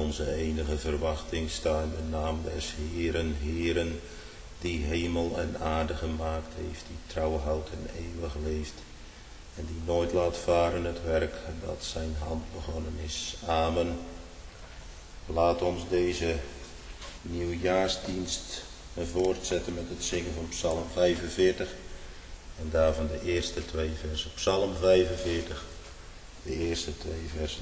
onze enige verwachting sta in de naam des Heeren, Heeren, die hemel en aarde gemaakt heeft, die trouw houdt en eeuwig leeft, en die nooit laat varen het werk dat zijn hand begonnen is. Amen. Laat ons deze nieuwjaarsdienst voortzetten met het zingen van Psalm 45 en daarvan de eerste 2 versen. Psalm 45, de eerste 2 versen.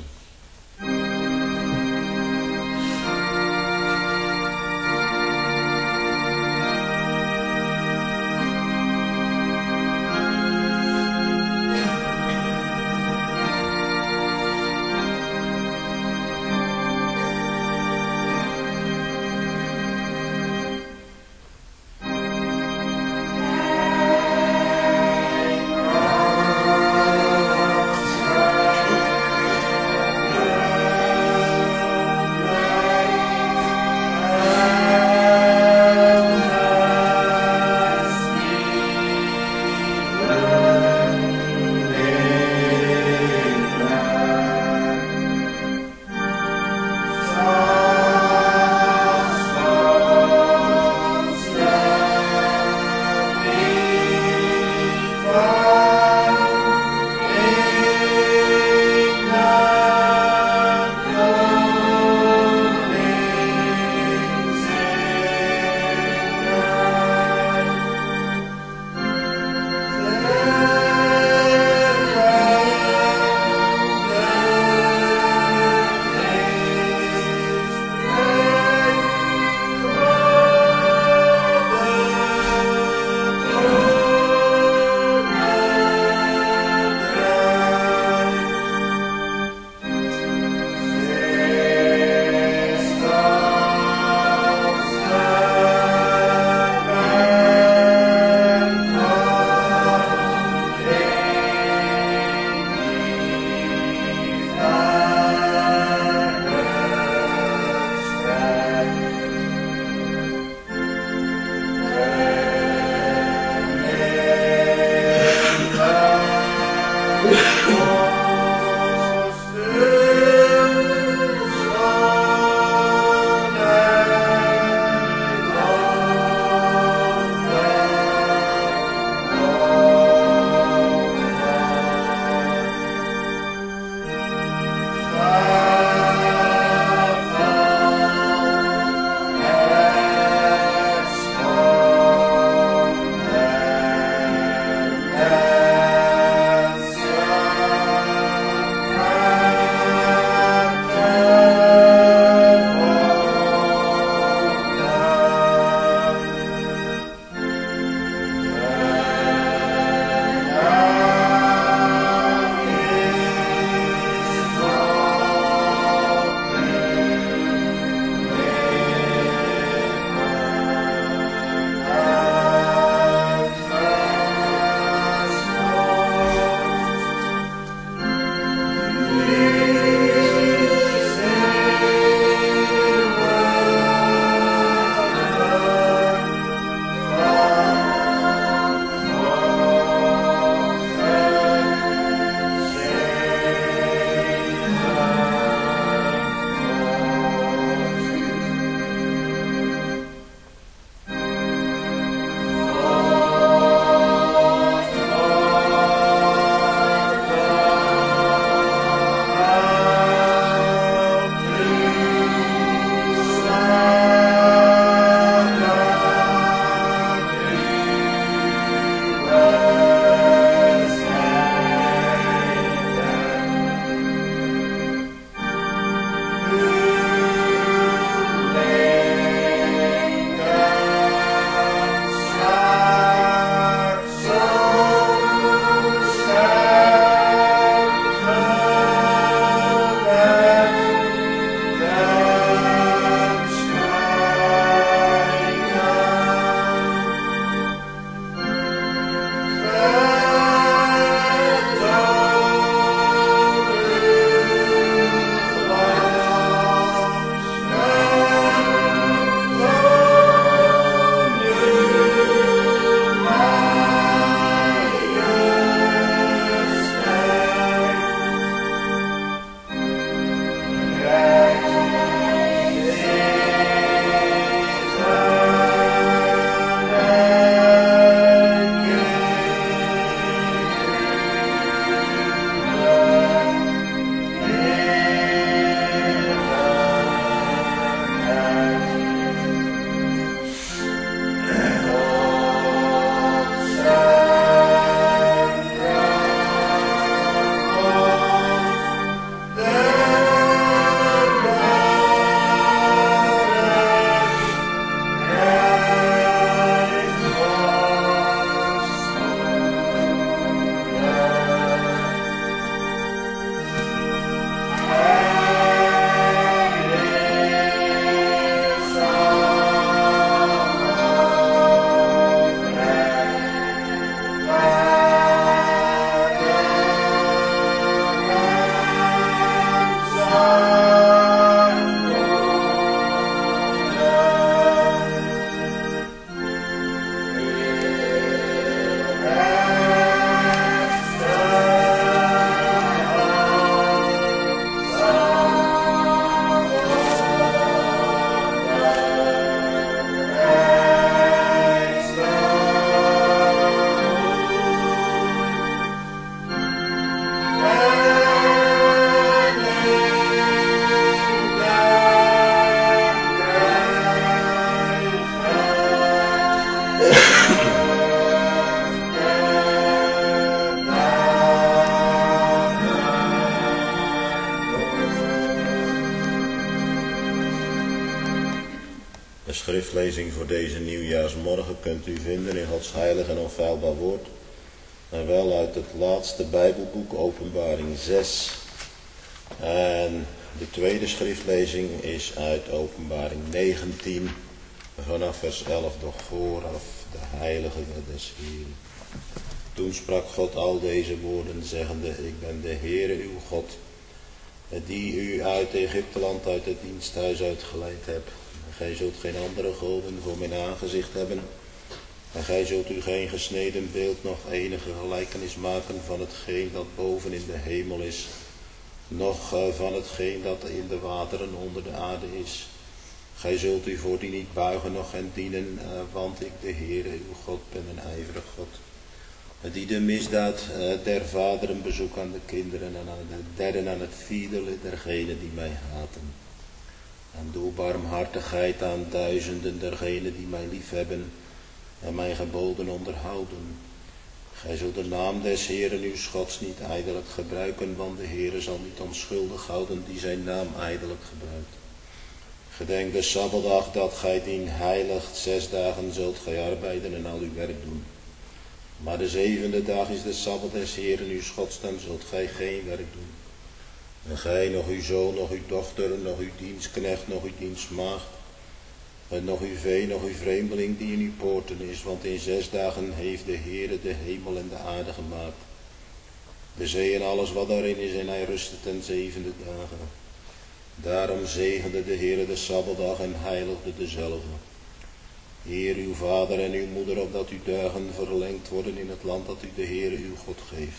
schriftlezing voor deze nieuwjaarsmorgen kunt u vinden in Gods heilig en onfeilbaar woord. En wel uit het laatste Bijbelboek, Openbaring 6. En de tweede schriftlezing is uit Openbaring 19, vanaf vers 11, doch vooraf de heilige des Heeren. Toen sprak God al deze woorden, zeggende, ik ben de Heere uw God, die u uit Egypteland, uit het diensthuis uitgeleid hebt. Gij zult geen andere goden voor mijn aangezicht hebben. En gij zult u geen gesneden beeld nog enige gelijkenis maken van hetgeen dat boven in de hemel is, noch van hetgeen dat in de wateren onder de aarde is. Gij zult u voor die niet buigen noch hen dienen, want ik de Heere uw God ben een ijverig God, die de misdaad der vaderen bezoekt aan de kinderen en aan de derden aan het vierde dergenen die mij haten. En doe barmhartigheid aan duizenden dergenen die mij liefhebben en mijn geboden onderhouden. Gij zult de naam des Heeren uw Gods niet ijdelijk gebruiken, want de Heere zal niet onschuldig houden die zijn naam ijdelijk gebruikt. Gedenk de Sabbatdag dat gij dien heiligt, 6 dagen zult gij arbeiden en al uw werk doen. Maar de 7e dag is de Sabbat des Heeren uw Gods, dan zult gij geen werk doen. En gij, nog uw zoon, nog uw dochter, nog uw dienstknecht, nog uw dienstmaagd, en nog uw vee, nog uw vreemdeling die in uw poorten is, want in 6 dagen heeft de Heere de hemel en de aarde gemaakt, de zee en alles wat daarin is, en hij rustte ten 7e dagen. Daarom zegende de Heere de Sabbatdag en heiligde dezelfde. Eer uw vader en uw moeder, opdat uw dagen verlengd worden in het land dat u de Heere uw God geeft.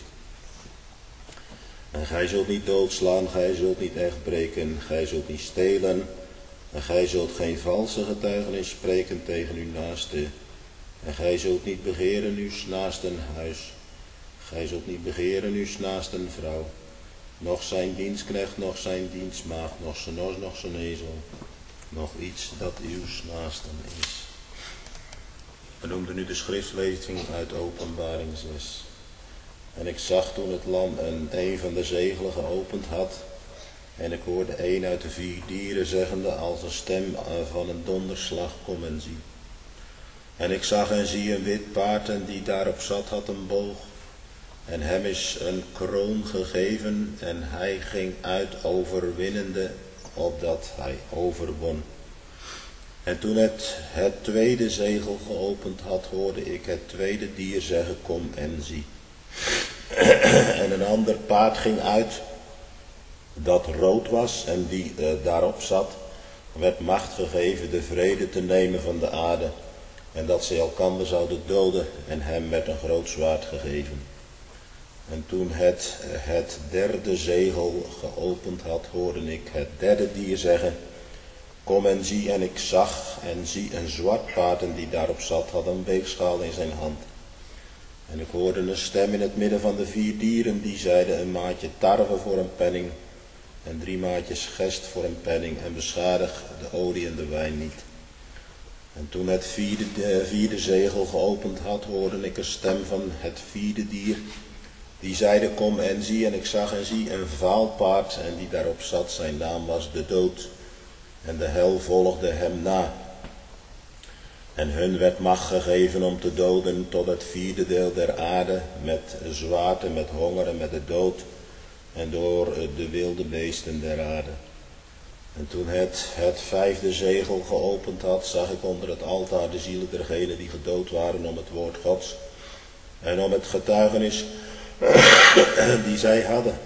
En gij zult niet doodslaan, gij zult niet echt breken, gij zult niet stelen, en gij zult geen valse getuigenis spreken tegen uw naaste. En gij zult niet begeren uw naasten huis. Gij zult niet begeren uw naasten vrouw, noch zijn dienstknecht, noch zijn dienstmaagd, noch zijn os, noch zijn ezel, nog iets dat uw naasten is. We noemden nu de schriftlezing uit Openbaring 6. En ik zag toen het lam een van de zegelen geopend had, en ik hoorde een uit de 4 dieren zeggende als een stem van een donderslag, kom en zie. En ik zag en zie een wit paard, en die daarop zat had een boog, en hem is een kroon gegeven, en hij ging uit overwinnende, opdat hij overwon. En toen het tweede zegel geopend had, hoorde ik het tweede dier zeggen, kom en zie. En een ander paard ging uit, dat rood was, en die daarop zat, werd macht gegeven de vrede te nemen van de aarde, en dat ze elkander zouden doden, en hem werd een groot zwaard gegeven. En toen het derde zegel geopend had, hoorde ik het derde dier zeggen, kom en zie, en ik zag en zie een zwart paard, en die daarop zat had een weegschaal in zijn hand. En ik hoorde een stem in het midden van de 4 dieren, die zeiden, een maatje tarwe voor een penning, en 3 maatjes gest voor een penning, en beschadig de olie en de wijn niet. En toen het vierde zegel geopend had, hoorde ik een stem van het 4e dier, die zeide, kom en zie, en ik zag en zie een vaal paard, en die daarop zat, zijn naam was de dood, en de hel volgde hem na. En hun werd macht gegeven om te doden tot het 4e deel der aarde, met zwaard en met honger en met de dood, en door de wilde beesten der aarde. En toen het 5e zegel geopend had, zag ik onder het altaar de zielen dergenen die gedood waren om het woord Gods, en om het getuigenis die zij hadden.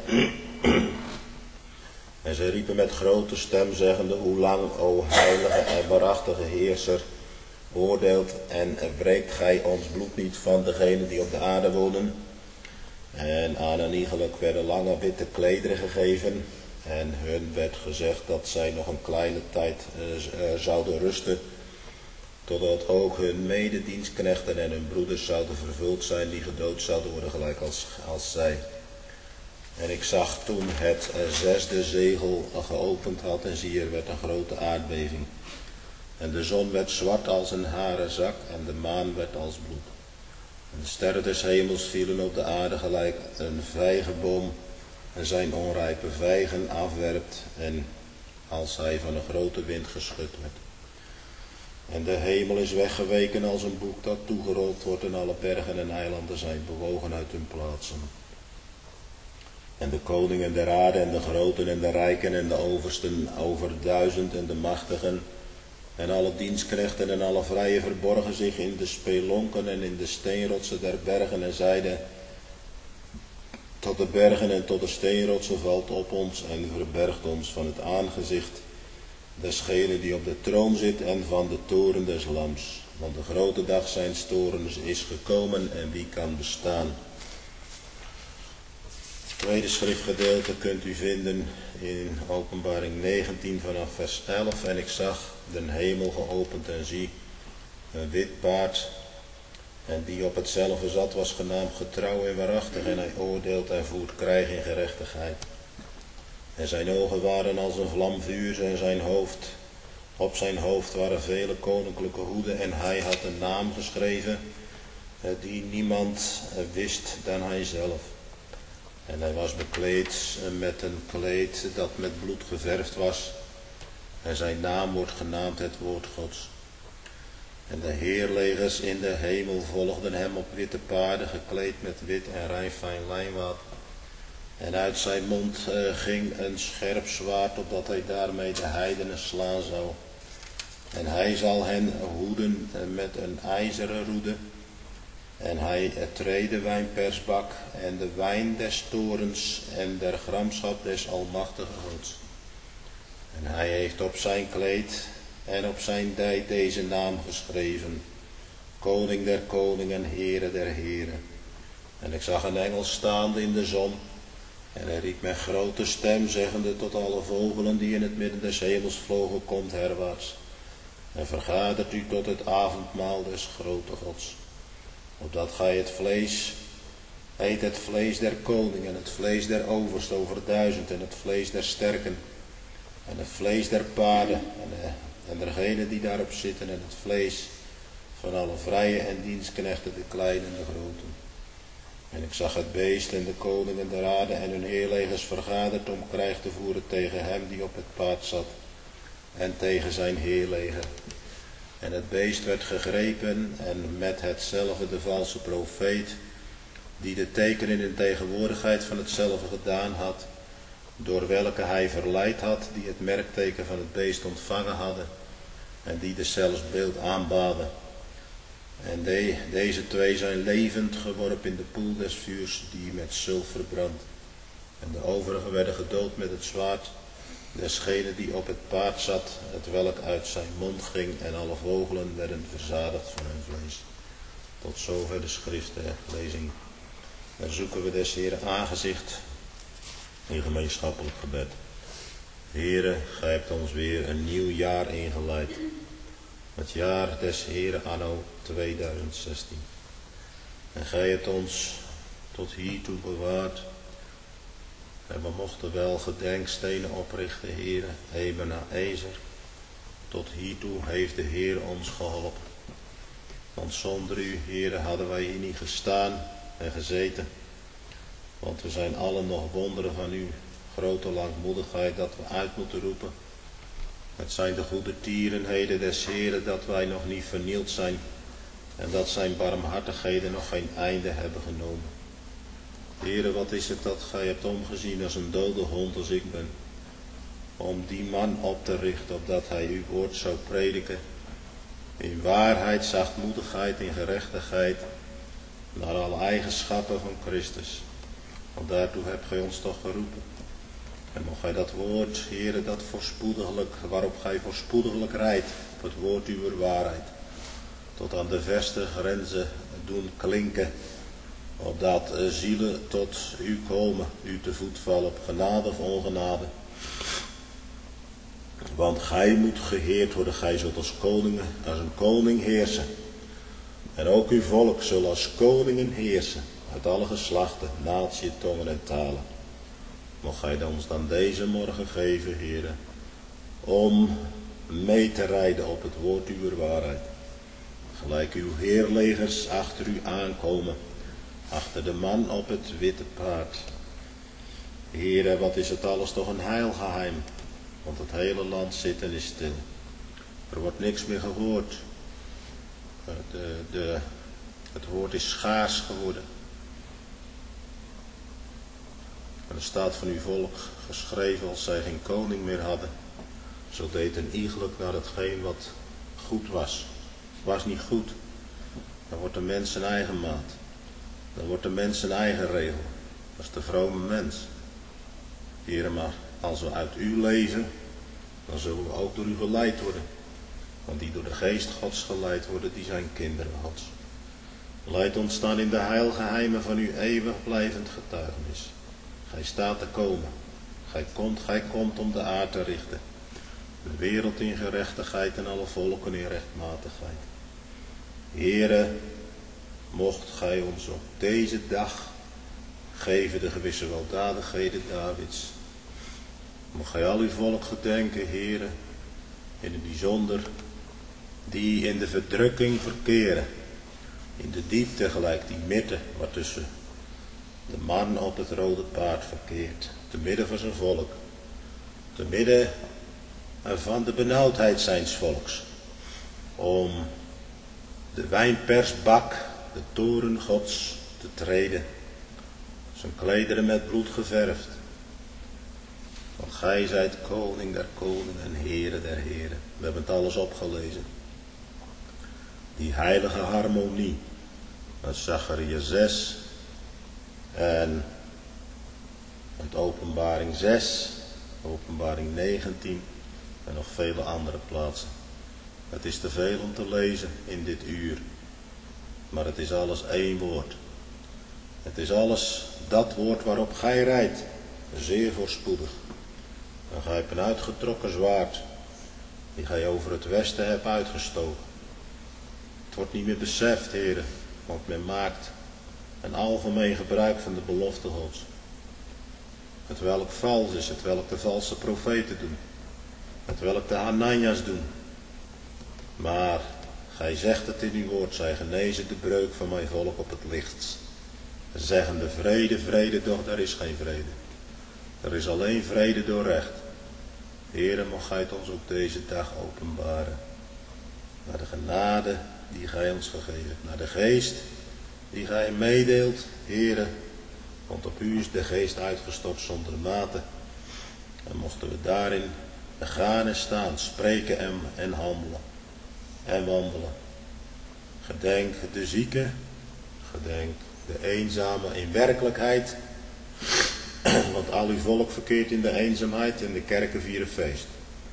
En zij riepen met grote stem, zeggende, hoe lang, o heilige en waarachtige Heerser, oordeelt en wreekt gij ons bloed niet van degenen die op de aarde wonen? En aan een iegelijk werden lange witte klederen gegeven, en hun werd gezegd dat zij nog een kleine tijd zouden rusten, totdat ook hun mededienstknechten en hun broeders zouden vervuld zijn, die gedood zouden worden gelijk als zij. En ik zag toen het 6e zegel geopend had, en zie, er werd een grote aardbeving. En de zon werd zwart als een haren zak, en de maan werd als bloed. En de sterren des hemels vielen op de aarde gelijk een vijgenboom en zijn onrijpe vijgen afwerpt, en als hij van een grote wind geschud werd. En de hemel is weggeweken als een boek dat toegerold wordt en alle bergen en eilanden zijn bewogen uit hun plaatsen. En de koningen der aarde en de groten en de rijken en de oversten over 1000 en de machtigen en alle dienstknechten en alle vrije verborgen zich in de spelonken en in de steenrotsen der bergen en zeiden: tot de bergen en tot de steenrotsen valt op ons en verbergt ons van het aangezicht desgene die op de troon zit en van de toren des lams. Want de grote dag zijns torens is gekomen en wie kan bestaan? Het tweede schriftgedeelte kunt u vinden in Openbaring 19 vanaf vers 11. En ik zag den hemel geopend en zie een wit paard. En die op hetzelfde zat was genaamd getrouw en waarachtig. En hij oordeelt en voert krijg in gerechtigheid. En zijn ogen waren als een vlam vuurs en op zijn hoofd waren vele koninklijke hoeden. En hij had een naam geschreven die niemand wist dan hij zelf. En hij was bekleed met een kleed dat met bloed geverfd was. En zijn naam wordt genaamd het woord Gods. En de heerlegers in de hemel volgden hem op witte paarden, gekleed met wit en rein fijn lijnwaad. En uit zijn mond ging een scherp zwaard, opdat hij daarmee de heidenen slaan zou. En hij zal hen hoeden met een ijzeren roede. En hij treedt de wijnpersbak en de wijn des torens en der gramschap des almachtigen Gods. En hij heeft op zijn kleed en op zijn dij deze naam geschreven: Koning der koningen, Heere der heren. En ik zag een engel staande in de zon. En hij riep met grote stem, zeggende tot alle vogelen die in het midden des hemels vlogen: komt herwaarts. En vergadert u tot het avondmaal des grote Gods. Opdat gij eet het vlees der koningen, het vlees der oversten over 1000 en het vlees der sterken. En het vlees der paarden en dergenen die daarop zitten en het vlees van alle vrije en dienstknechten, de kleine en de grote. En ik zag het beest en de koningen der aarde en hun heerlegers vergaderd om krijg te voeren tegen hem die op het paard zat en tegen zijn heerleger. En het beest werd gegrepen en met hetzelfde de valse profeet, die de tekenen in tegenwoordigheid van hetzelfde gedaan had, door welke hij verleid had, die het merkteken van het beest ontvangen hadden en die deszelfs beeld aanbaden. En deze twee zijn levend geworpen in de poel des vuurs die met zilver brandt. En de overigen werden gedood met het zwaard desgene die op het paard zat, het welk uit zijn mond ging, en alle vogelen werden verzadigd van hun vlees. Tot zover de schriftlezing. Dan zoeken we des Heeren aangezicht in gemeenschappelijk gebed. Heere, gij hebt ons weer een nieuw jaar ingeleid. Het jaar des Heeren anno 2016. En gij hebt ons tot hiertoe bewaard. En we mochten wel gedenkstenen oprichten, Heere, Ebenezer. Tot hiertoe heeft de Heer ons geholpen. Want zonder u, Heere, hadden wij hier niet gestaan en gezeten. Want we zijn allen nog wonderen van uw grote langmoedigheid dat we uit moeten roepen. Het zijn de goede tierenheden des Heeren dat wij nog niet vernield zijn. En dat zijn barmhartigheden nog geen einde hebben genomen. Heere, wat is het dat gij hebt omgezien als een dode hond als ik ben. Om die man op te richten, opdat hij uw woord zou prediken. In waarheid, zachtmoedigheid, in gerechtigheid. Naar alle eigenschappen van Christus. Want daartoe hebt gij ons toch geroepen. En mocht gij dat woord, Heere, dat waarop gij voorspoediglijk rijdt, op het woord uw waarheid, tot aan de verste grenzen doen klinken, opdat zielen tot u komen, u te voet vallen op genade of ongenade. Want gij moet geheerd worden, gij zult als een koning heersen. En ook uw volk zullen als koningen heersen, uit alle geslachten, natie, tongen en talen. Mocht gij ons dan deze morgen geven, Heere, om mee te rijden op het woord uw waarheid. Gelijk uw heerlegers achter u aankomen, achter de man op het witte paard. Heere, wat is het alles toch een heilgeheim, want het hele land zitten is stil. Er wordt niks meer gehoord. Het woord is schaars geworden. En er staat van uw volk geschreven, als zij geen koning meer hadden, zo deed een iegelijk naar hetgeen wat goed was. Was niet goed. Dan wordt de mens zijn eigen maat. Dan wordt de mens zijn eigen regel. Dat is de vrome mens. Heere, maar als we uit u leven, dan zullen we ook door u geleid worden. Want die door de geest Gods geleid worden, die zijn kinderen Gods. Leid ons dan in de heilgeheimen van uw eeuwig blijvend getuigenis. Gij staat te komen. Gij komt om de aarde te richten. De wereld in gerechtigheid en alle volken in rechtmatigheid. Heere, mocht gij ons op deze dag geven de gewisse weldadigheden Davids. Mocht gij al uw volk gedenken, Heere, in het bijzonder die in de verdrukking verkeren. In de diepte gelijk die midden waartussen de man op het rode paard verkeert. Te midden van zijn volk. Te midden van de benauwdheid zijns volks. Om de wijnpersbak, de toren Gods, te treden. Zijn klederen met bloed geverfd. Want gij zijt koning der koningen en Heere der heren. We hebben het alles opgelezen. Die heilige harmonie. Uit Zacharia 6. En uit Openbaring 6. Openbaring 19. En nog vele andere plaatsen. Het is te veel om te lezen in dit uur. Maar het is alles één woord. Het is alles dat woord waarop gij rijdt. Zeer voorspoedig. En gij hebt een uitgetrokken zwaard. Die gij over het westen hebt uitgestoken. Het wordt niet meer beseft, heren. Want men maakt een algemeen gebruik van de belofte Gods. Het welk vals is. Het welk de valse profeten doen. Het welk de Hananias doen. Maar gij zegt het in uw woord. Zij genezen de breuk van mijn volk op het lichtst. Zeggende vrede, vrede, doch er is geen vrede. Er is alleen vrede door recht. Heere, mocht gij het ons op deze dag openbaren. Naar de genade die gij ons gegeven hebt. Naar de geest die gij meedeelt, Heere. Want op u is de geest uitgestort zonder mate. En mochten we daarin gaan en staan, spreken en handelen. En wandelen. Gedenk de zieke. Gedenk de eenzame in werkelijkheid. Want al uw volk verkeert in de eenzaamheid en de kerken vieren feest.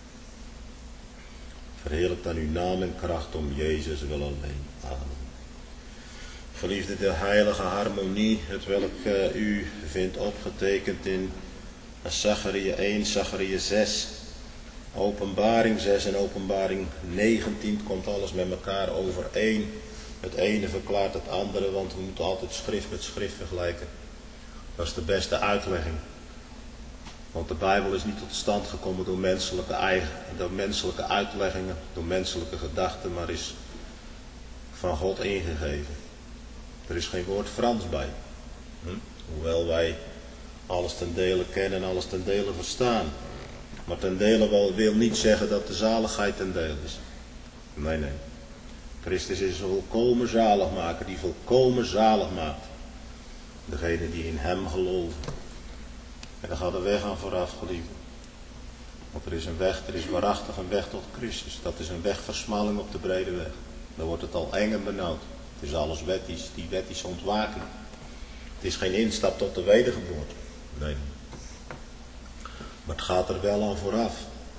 Verheerlijk dan uw naam en kracht om Jezus wil alleen. Amen. Geliefde, de heilige harmonie, het welk u vindt opgetekend in Zacharia 1, Zacharia 6, Openbaring 6 en Openbaring 19, komt alles met elkaar overeen. Het ene verklaart het andere, want we moeten altijd schrift met schrift vergelijken. Dat is de beste uitlegging. Want de Bijbel is niet tot stand gekomen door menselijke uitleggingen, door menselijke gedachten, maar is van God ingegeven. Er is geen woord Frans bij. Hoewel wij alles ten dele kennen en alles ten dele verstaan. Maar ten dele wil niet zeggen dat de zaligheid ten dele is. Nee. Christus is een volkomen zaligmaker die volkomen zalig maakt. Degene die in hem geloven. En daar gaat de weg aan vooraf, geliefde. Want er is waarachtig een weg tot Christus. Dat is een wegversmalling op de brede weg. Dan wordt het al eng en benauwd. Het is alles wettisch, die wettische ontwaking. Het is geen instap tot de wedergeboorte. Nee. Maar het gaat er wel aan vooraf.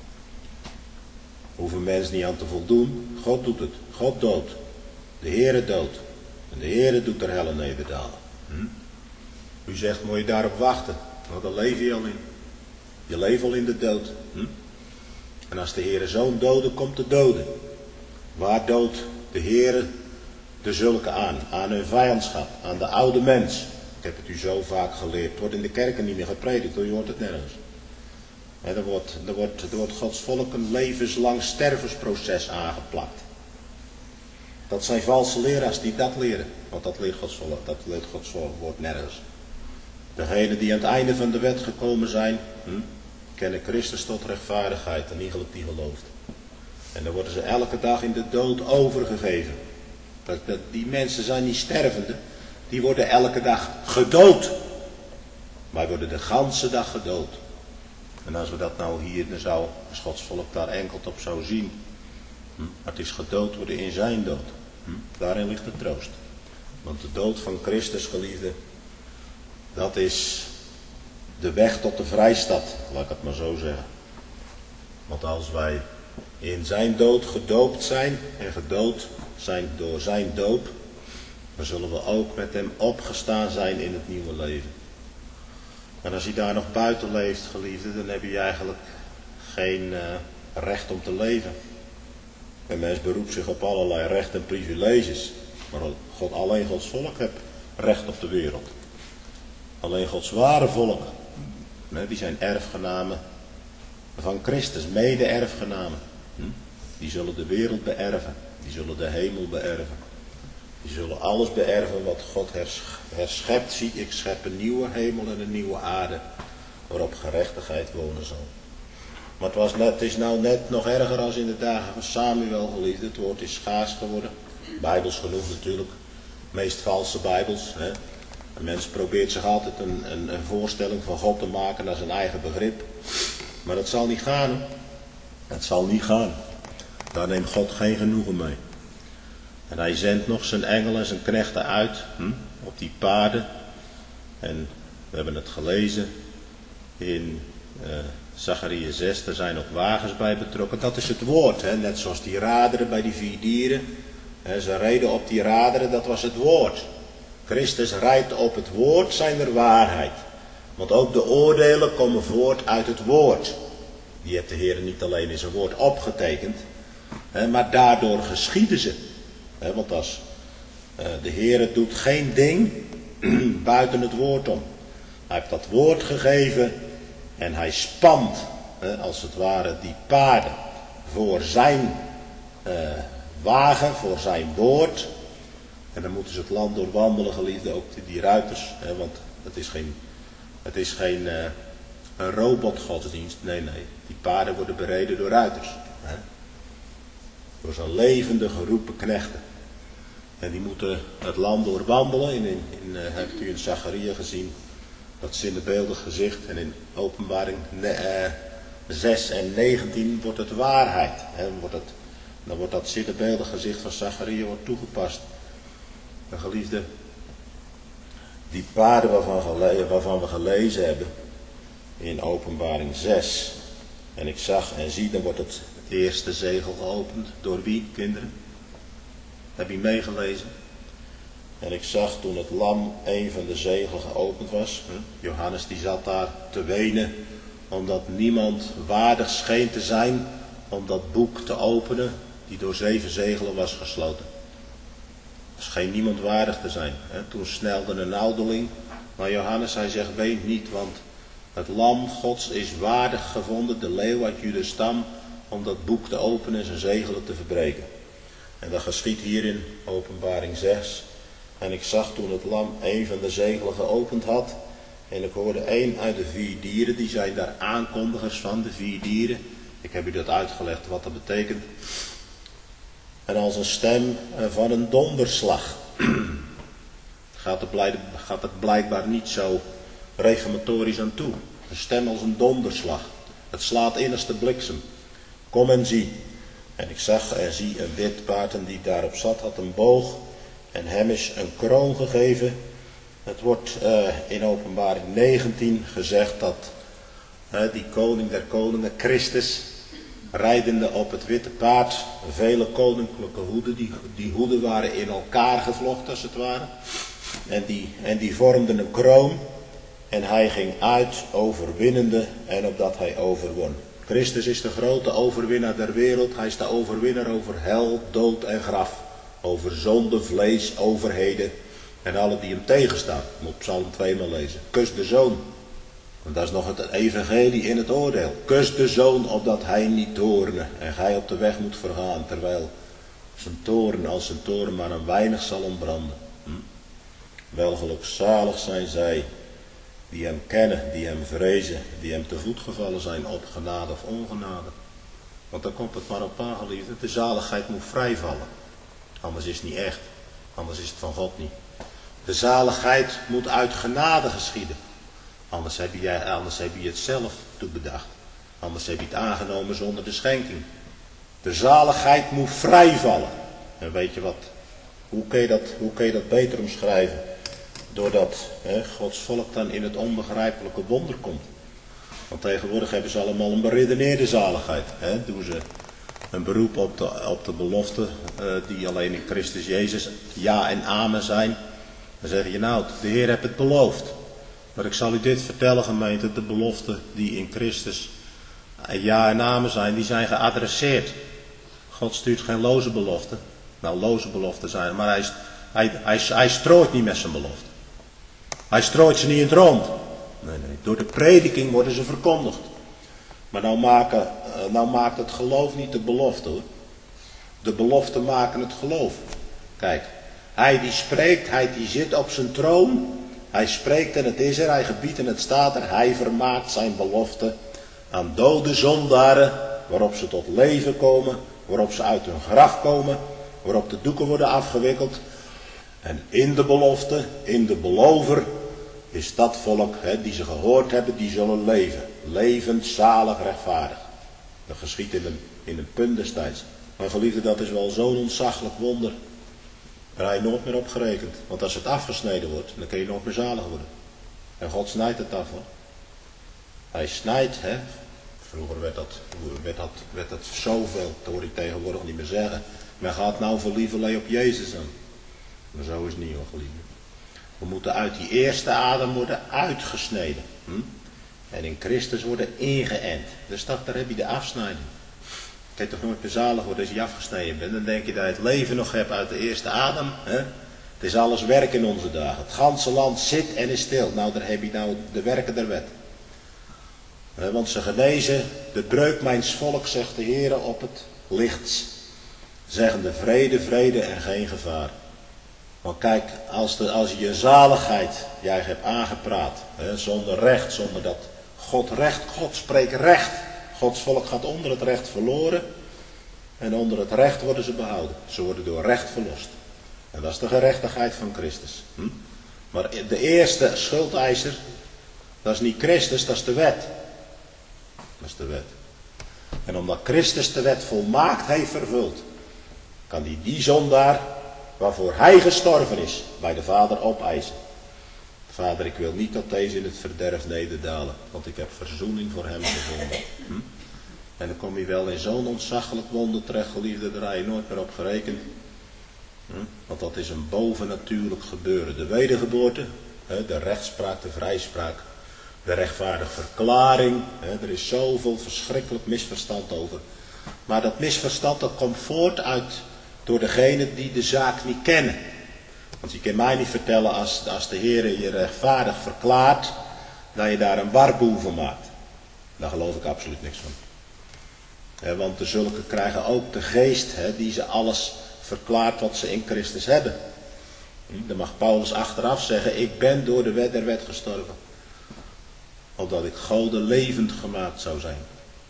Hoeven mensen niet aan te voldoen. God doet het. God doodt. De Heere doodt. En de Heere doet er helle nederdalen. U zegt, moet je daarop wachten. Nou, daar leef je al in. Je leeft al in de dood. En als de Heere zo'n dode komt te doden. Waar doodt de Heere de zulke aan? Aan hun vijandschap. Aan de oude mens. Ik heb het u zo vaak geleerd. Het wordt in de kerken niet meer gepredikt. Je hoort het nergens. Er wordt Gods volk een levenslang stervensproces aangeplakt. Dat zijn valse leraars die dat leren. Want dat leert Gods volk wordt nergens. Degenen die aan het einde van de wet gekomen zijn, kennen Christus tot rechtvaardigheid en iegelijk die gelooft. En dan worden ze elke dag in de dood overgegeven. Die mensen zijn niet stervende. Die worden elke dag gedood. Wij worden de ganse dag gedood. En als we dat nou hier, dan zou als Gods volk daar enkel op zou zien. Maar het is gedood worden in zijn dood. Daarin ligt de troost. Want de dood van Christus, geliefde, dat is de weg tot de vrijstad, laat ik het maar zo zeggen. Want als wij in zijn dood gedoopt zijn en gedood zijn door zijn doop, dan zullen we ook met hem opgestaan zijn in het nieuwe leven. En als je daar nog buiten leeft, geliefde, dan heb je eigenlijk geen recht om te leven. Een mens beroept zich op allerlei rechten en privileges. Maar alleen Gods volk heeft recht op de wereld. Alleen Gods ware volk, die zijn erfgenamen van Christus, mede-erfgenamen. Die zullen de wereld beërven. Die zullen de hemel beërven. Die zullen alles beërven wat God herschept. Zie, ik schep een nieuwe hemel en een nieuwe aarde, waarop gerechtigheid wonen zal. Maar het is nou net nog erger als in de dagen van Samuel, geliefd. Het woord is schaars geworden. Bijbels genoeg natuurlijk. Meest valse bijbels. Hè. Een mens probeert zich altijd een voorstelling van God te maken naar zijn eigen begrip. Maar dat zal niet gaan. Het zal niet gaan. Daar neemt God geen genoegen mee. En hij zendt nog zijn engelen en zijn knechten uit op die paarden. En we hebben het gelezen in Zachariah 6. Er zijn ook wagens bij betrokken. Dat is het woord. Hè? Net zoals die raderen bij die 4 dieren. Ze reden op die raderen, dat was het woord. Christus rijdt op het woord zijner waarheid. Want ook de oordelen komen voort uit het woord. Die heeft de Heer niet alleen in zijn woord opgetekend, maar daardoor geschieden ze. Want als de Heer doet geen ding buiten het woord om. Hij heeft dat woord gegeven en hij spant als het ware die paarden voor zijn wagen, voor zijn woord. En dan moeten ze het land doorwandelen, geliefde, ook die ruiters. Want het is geen een robotgodsdienst. Nee. Die paarden worden bereden door ruiters. Door zo'n levende geroepen knechten. En die moeten het land doorwandelen. Hebt u in Zachariah gezien dat zinnebeeldig gezicht. En in Openbaring 6 en 19 wordt het waarheid. Dan wordt dat zinnebeeldig gezicht van Zachariah toegepast. En geliefde, die paarden waarvan we gelezen hebben in Openbaring 6. En ik zag en zie, dan wordt het eerste zegel geopend. Door wie, kinderen? Heb je meegelezen? En ik zag toen het lam een van de zegelen geopend was. Johannes die zat daar te wenen, omdat niemand waardig scheen te zijn om dat boek te openen, die door 7 zegelen was gesloten. Er scheen niemand waardig te zijn. Toen snelde een ouderling, maar Johannes, hij zegt, ween niet, want het lam Gods is waardig gevonden, de leeuw uit Judas stam, om dat boek te openen en zijn zegelen te verbreken. En dat geschiet hier in Openbaring 6. En ik zag toen het lam een van de zegelen geopend had. En ik hoorde een uit de 4 dieren, die zijn daar aankondigers van, de 4 dieren. Ik heb u dat uitgelegd wat dat betekent. En als een stem van een donderslag. Gaat het blijkbaar niet zo reformatorisch aan toe. Een stem als een donderslag. Het slaat in als de bliksem. Kom en zie. En ik zag en zie een wit paard en die daarop zat had een boog. En hem is een kroon gegeven. Het wordt in Openbaring 19 gezegd dat die koning der koningen, Christus, rijdende op het witte paard, vele koninklijke hoeden, die hoeden waren in elkaar gevlochten als het ware. En die vormden een kroon. En hij ging uit overwinnende en opdat hij overwon. Christus is de grote overwinnaar der wereld. Hij is de overwinnaar over hel, dood en graf. Over zonde, vlees, overheden en alle die hem tegenstaan. Moet Psalm 2 maar lezen. Kus de Zoon. Want dat is nog het evangelie in het oordeel. Kus de Zoon opdat hij niet toorne en gij op de weg moet vergaan. Terwijl zijn toorn als zijn toorn maar een weinig zal ontbranden. Wel gelukzalig zijn zij die hem kennen, die hem vrezen, die hem te voet gevallen zijn op genade of ongenade. Want daar komt het maar op aan, geliefde. De zaligheid moet vrijvallen. Anders is het niet echt. Anders is het van God niet. De zaligheid moet uit genade geschieden. Anders heb je het zelf toebedacht. Anders heb je het aangenomen zonder de schenking. De zaligheid moet vrijvallen. En weet je wat? Hoe kun je dat beter omschrijven? Doordat Gods volk dan in het onbegrijpelijke wonder komt. Want tegenwoordig hebben ze allemaal een beredeneerde zaligheid. Doen ze een beroep op de belofte die alleen in Christus Jezus ja en amen zijn. Dan zeg je nou, de Heer heeft het beloofd. Maar ik zal u dit vertellen, gemeente, de beloften die in Christus ja en amen zijn, die zijn geadresseerd. God stuurt geen loze beloften. Nou, loze beloften zijn, maar hij strooit niet met zijn beloften. Hij strooit ze niet in het rond. Nee. Door de prediking worden ze verkondigd. Maar nou maakt het geloof niet de belofte, hoor. De beloften maken het geloof. Kijk, hij die spreekt, hij die zit op zijn troon. Hij spreekt en het is er, hij gebiedt en het staat er. Hij vermaakt zijn belofte aan dode zondaren, waarop ze tot leven komen, waarop ze uit hun graf komen, waarop de doeken worden afgewikkeld. En in de belofte, in de belover, is dat volk die ze gehoord hebben, die zullen leven. Levend, zalig, rechtvaardig. Dat geschiet in een punt destijds. Maar geliefde, dat is wel zo'n ontzaglijk wonder. Daar heb je nooit meer op gerekend. Want als het afgesneden wordt, dan kun je nooit meer zalig worden. En God snijdt het af, hoor. Hij snijdt, Vroeger werd dat zoveel, dat hoor ik tegenwoordig niet meer zeggen. Men gaat nou voor lieverlee op Jezus aan. Maar zo is het niet, hoor, geliefde. We moeten uit die eerste adem worden uitgesneden. En in Christus worden ingeënt. Dus daar heb je de afsnijding. Je kan toch nooit meer zalig worden als je afgesneden bent. Dan denk je dat je het leven nog hebt uit de eerste adem. Het is alles werk in onze dagen. Het ganse land zit en is stil. Nou, daar heb je nou de werken der wet. Want ze genezen de breuk mijns volk, zegt de Heer, op het lichts. Zeggende vrede, vrede en geen gevaar. Want kijk, als je je zaligheid jij hebt aangepraat, zonder recht, zonder dat God spreekt recht. Gods volk gaat onder het recht verloren en onder het recht worden ze behouden. Ze worden door recht verlost. En dat is de gerechtigheid van Christus. Maar de eerste schuldeiser, dat is niet Christus, dat is de wet. Dat is de wet. En omdat Christus de wet volmaakt heeft vervuld, kan die zondaar waarvoor hij gestorven is, bij de Vader opeisen. Vader, ik wil niet dat deze in het verderf nederdalen, want ik heb verzoening voor hem gevonden. En dan kom je wel in zo'n ontzaglijk wonder terecht, geliefde, daar heb je nooit meer op gerekend. Want dat is een bovennatuurlijk gebeuren. De wedergeboorte, de rechtspraak, de vrijspraak, de rechtvaardige verklaring. Er is zoveel verschrikkelijk misverstand over. Maar dat misverstand dat komt voort uit door degenen die de zaak niet kennen. Want je kan mij niet vertellen als de Heer je rechtvaardig verklaart, dat je daar een warboel van maakt. Daar geloof ik absoluut niks van. Want de zulken krijgen ook de geest die ze alles verklaart wat ze in Christus hebben. Dan mag Paulus achteraf zeggen, ik ben door de wet der wet gestorven. Opdat ik Gode levend gemaakt zou zijn.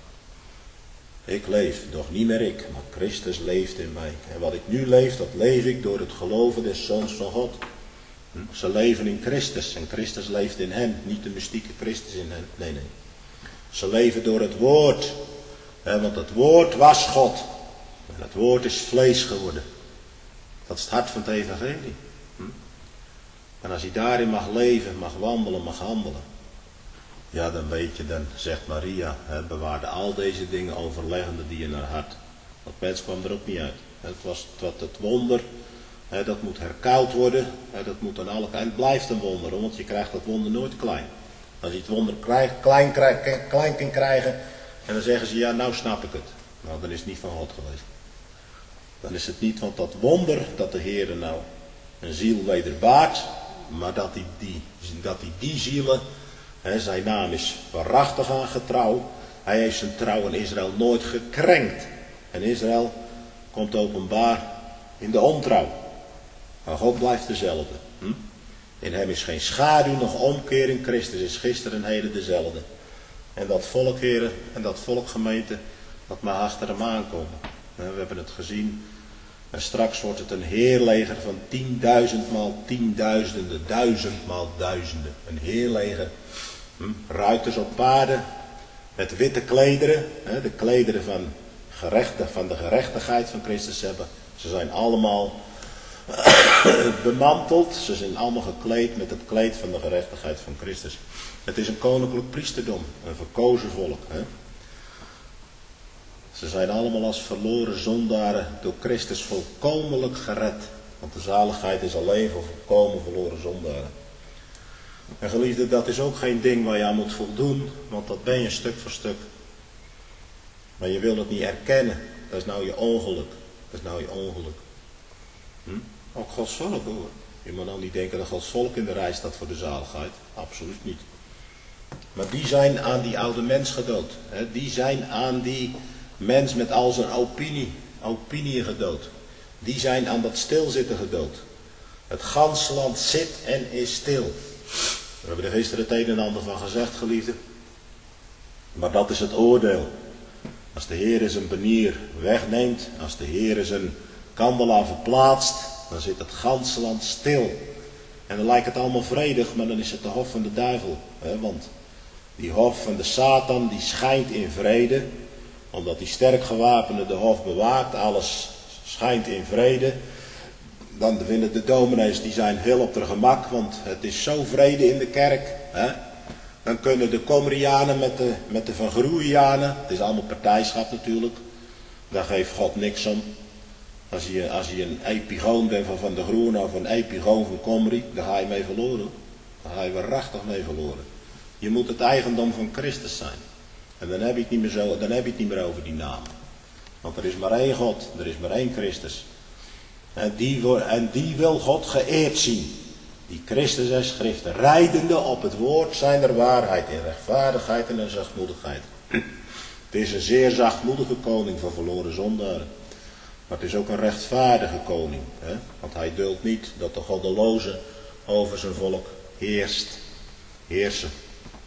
Ik leef, doch niet meer ik, maar Christus leeft in mij. En wat ik nu leef, dat leef ik door het geloven des Zoons van God. Ze leven in Christus en Christus leeft in hen. Niet de mystieke Christus in hen, nee. Ze leven door het woord. Want het woord was God. En het woord is vlees geworden. Dat is het hart van het evangelie. En als je daarin mag leven, mag wandelen, mag handelen. Ja, dan weet je, dan zegt Maria, bewaarde al deze dingen overleggende die in haar hart. Want mens kwam er ook niet uit. Het wonder, dat moet herkoud worden, dat moet aan alle kanten. En het blijft een wonder, want je krijgt dat wonder nooit klein. Als je het wonder klein kan krijgen, en dan zeggen ze, ja, nou snap ik het. Nou, dan is het niet van God geweest. Dan is het niet, want dat wonder, dat de Heer nou een ziel wederbaart, maar dat die zielen, zijn naam is waarachtig aan getrouw. Hij heeft zijn trouw in Israël nooit gekrenkt. En Israël komt openbaar in de ontrouw. Maar God blijft dezelfde. In hem is geen schaduw nog omkeer, in Christus is gisteren en heden dezelfde. En dat volk, heren, en dat volk gemeente, Dat mag achter hem aankomen. We hebben het gezien. En straks wordt het een heerleger van 10.000 maal tienduizenden, 1000 maal duizenden. Een heerleger. Ruiters op paarden. Met witte klederen. De klederen van de gerechtigheid van Christus hebben. Ze zijn allemaal bemanteld. Ze zijn allemaal gekleed met het kleed van de gerechtigheid van Christus. Het is een koninklijk priesterdom. Een verkozen volk. Ze zijn allemaal als verloren zondaren door Christus volkomenlijk gered. Want de zaligheid is alleen voor volkomen verloren zondaren. En geliefde, dat is ook geen ding waar je aan moet voldoen. Want dat ben je stuk voor stuk. Maar je wil het niet erkennen. Dat is nou je ongeluk. Dat is nou je ongeluk. Ook Gods volk hoor. Je moet nou niet denken dat Gods volk in de rij staat voor de zaligheid. Absoluut niet. Maar die zijn aan die oude mens gedood. Die zijn aan die mens met al zijn opinieën gedood. Die zijn aan dat stilzitten gedood. Het ganse land zit en is stil. We hebben er gisteren het een en ander van gezegd, geliefde. Maar dat is het oordeel. Als de Heer zijn banier wegneemt, als de Heer zijn kandelaar verplaatst, dan zit het ganse land stil. En dan lijkt het allemaal vredig, maar dan is het de hof van de duivel. Want die hof van de Satan, die schijnt in vrede. Omdat die sterk gewapende de hof bewaakt, alles schijnt in vrede. Dan vinden de dominees, die zijn heel op hun gemak, want het is zo vrede in de kerk. Dan kunnen de Komrianen met de Van Groeianen, het is allemaal partijschap natuurlijk, daar geeft God niks om. Als je een epigoon bent van de Groen of een epigoon van Komri, dan ga je mee verloren. Dan ga je waarachtig mee verloren. Je moet het eigendom van Christus zijn. En dan heb je het niet meer over die naam. Want er is maar één God, er is maar één Christus. En die wil God geëerd zien. Die Christus en schriften, rijdende op het woord zijner waarheid, in rechtvaardigheid en in zachtmoedigheid. Het is een zeer zachtmoedige koning voor verloren zondaren. Maar het is ook een rechtvaardige koning. Want hij duldt niet dat de goddeloze over zijn volk heersen.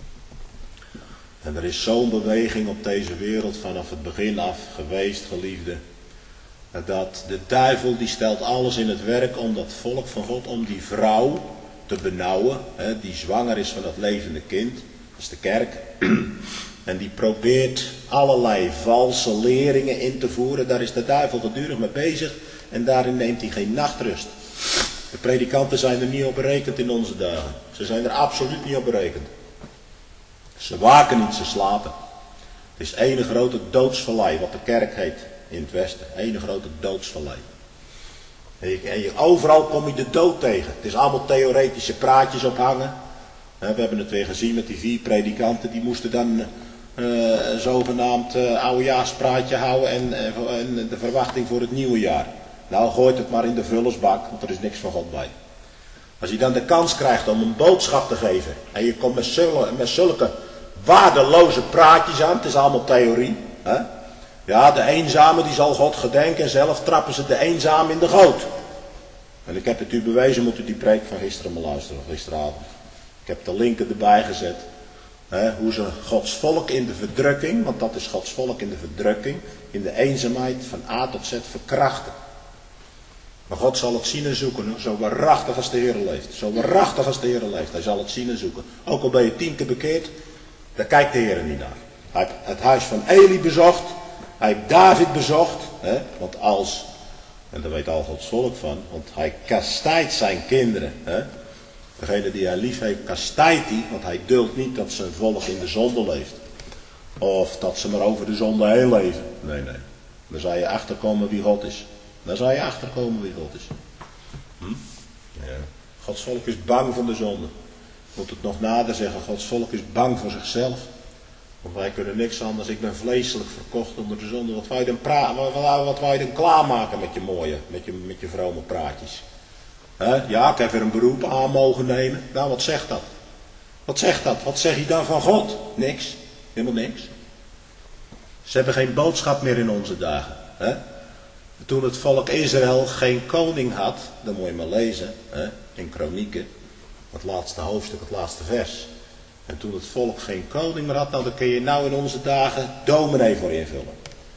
En er is zo'n beweging op deze wereld vanaf het begin af geweest, geliefde. Dat de duivel die stelt alles in het werk om dat volk van God, om die vrouw te benauwen. Die zwanger is van het levende kind. Dat is de kerk. En die probeert allerlei valse leringen in te voeren. Daar is de duivel gedurig mee bezig. En daarin neemt hij geen nachtrust. De predikanten zijn er niet op berekend in onze dagen. Ze zijn er absoluut niet op berekend. Ze waken niet, ze slapen. Het is ene grote doodsvallei, wat de kerk heet in het Westen. Ene grote doodsvallei. En overal kom je de dood tegen. Het is allemaal theoretische praatjes ophangen. We hebben het weer gezien met die 4 predikanten. Die moesten dan een zogenaamd oudejaarspraatje houden en de verwachting voor het nieuwe jaar. Nou, gooit het maar in de vullersbak, want er is niks van God bij. Als je dan de kans krijgt om een boodschap te geven en je komt met zulke waardeloze praatjes aan, het is allemaal theorie. Ja, de eenzame die zal God gedenken en zelf trappen ze de eenzame in de goot. En ik heb het u bewezen, moet u die preek van gisteren maar luisteren, gisteravond. Ik heb de linken erbij gezet. Hoe ze Gods volk in de verdrukking, want dat is Gods volk in de verdrukking, in de eenzaamheid van A tot Z verkrachten. Maar God zal het zien en zoeken, zo waarachtig als de Heer leeft. Zo waarachtig als de Heer leeft, hij zal het zien en zoeken. Ook al ben je 10 keer bekeerd, daar kijkt de Heer niet naar. Hij heeft het huis van Eli bezocht, hij heeft David bezocht, want en daar weet al Gods volk van, want hij kastijdt zijn kinderen. Degene die hij lief heeft, kastijdt hij, want hij duldt niet dat zijn volk in de zonde leeft. Of dat ze maar over de zonde heen leven. Nee. Dan zal je achterkomen wie God is. Dan zal je achterkomen wie God is. Ja. Gods volk is bang voor de zonde. Ik moet het nog nader zeggen, Gods volk is bang voor zichzelf. Want wij kunnen niks anders. Ik ben vleeselijk verkocht onder de zonde. Wat wou je dan klaarmaken met je mooie, met je vrome praatjes? Ja, ik heb weer een beroep aan mogen nemen. Nou, wat zegt dat? Wat zegt dat? Wat zeg je dan van God? Niks. Helemaal niks. Ze hebben geen boodschap meer in onze dagen. Toen het volk Israël geen koning had, dan moet je maar lezen, in Kronieken, het laatste hoofdstuk, het laatste vers. En toen het volk geen koning meer had, nou dan kun je nou in onze dagen dominee voor invullen.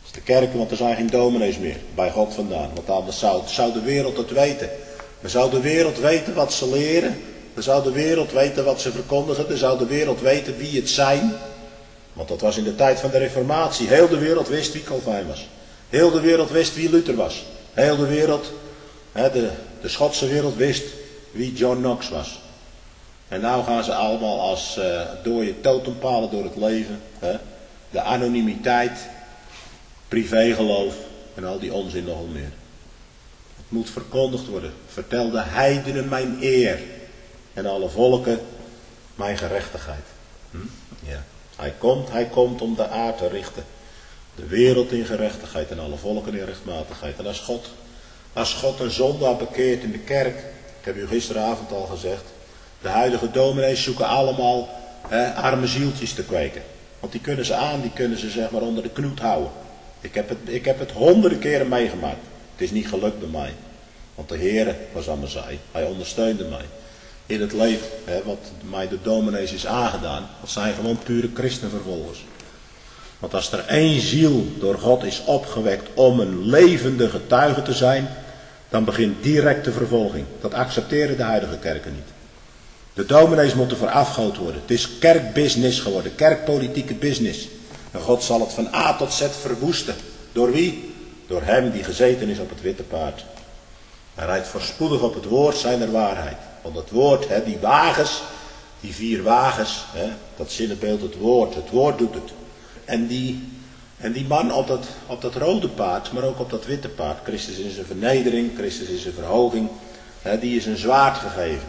is de kerken, want er zijn geen dominees meer bij God vandaan. Want anders zou de wereld het weten. Dan zou de wereld weten wat ze leren. Dan zou de wereld weten wat ze verkondigen. Dan zou de wereld weten wie het zijn. Want dat was in de tijd van de Reformatie. Heel de wereld wist wie Calvijn was. Heel de wereld wist wie Luther was. Heel de wereld, de Schotse wereld wist wie John Knox was. En nou gaan ze allemaal als dode totempalen door het leven. De anonimiteit, privégeloof en al die onzin nogal meer. Het moet verkondigd worden. Vertel de heidenen mijn eer en alle volken mijn gerechtigheid. Ja. Hij komt om de aarde te richten. De wereld in gerechtigheid en alle volken in rechtmatigheid. En als God een zondaar bekeert in de kerk, ik heb u gisteravond al gezegd, de huidige dominees zoeken allemaal arme zieltjes te kweken. Want die kunnen ze aan, die kunnen ze zeg maar onder de knoet houden. Ik heb het honderden keren meegemaakt. Het is niet gelukt bij mij. Want de Heere was aan mijn zij. Hij ondersteunde mij. In het leven, wat mij de dominees is aangedaan, dat zijn gewoon pure christenvervolgers. Want als er één ziel door God is opgewekt om een levende getuige te zijn, dan begint direct de vervolging. Dat accepteren de huidige kerken niet. De dominees moeten verafgood worden. Het is kerkbusiness geworden, kerkpolitieke business. En God zal het van A tot Z verwoesten. Door wie? Door hem die gezeten is op het witte paard. Hij rijdt voorspoedig op het woord zijner waarheid. Want het woord, die wagens, die 4 wagens, dat zinnebeeld het woord doet het. En die man op dat rode paard, maar ook op dat witte paard, Christus in zijn vernedering, Christus in zijn verhoging, die is een zwaard gegeven.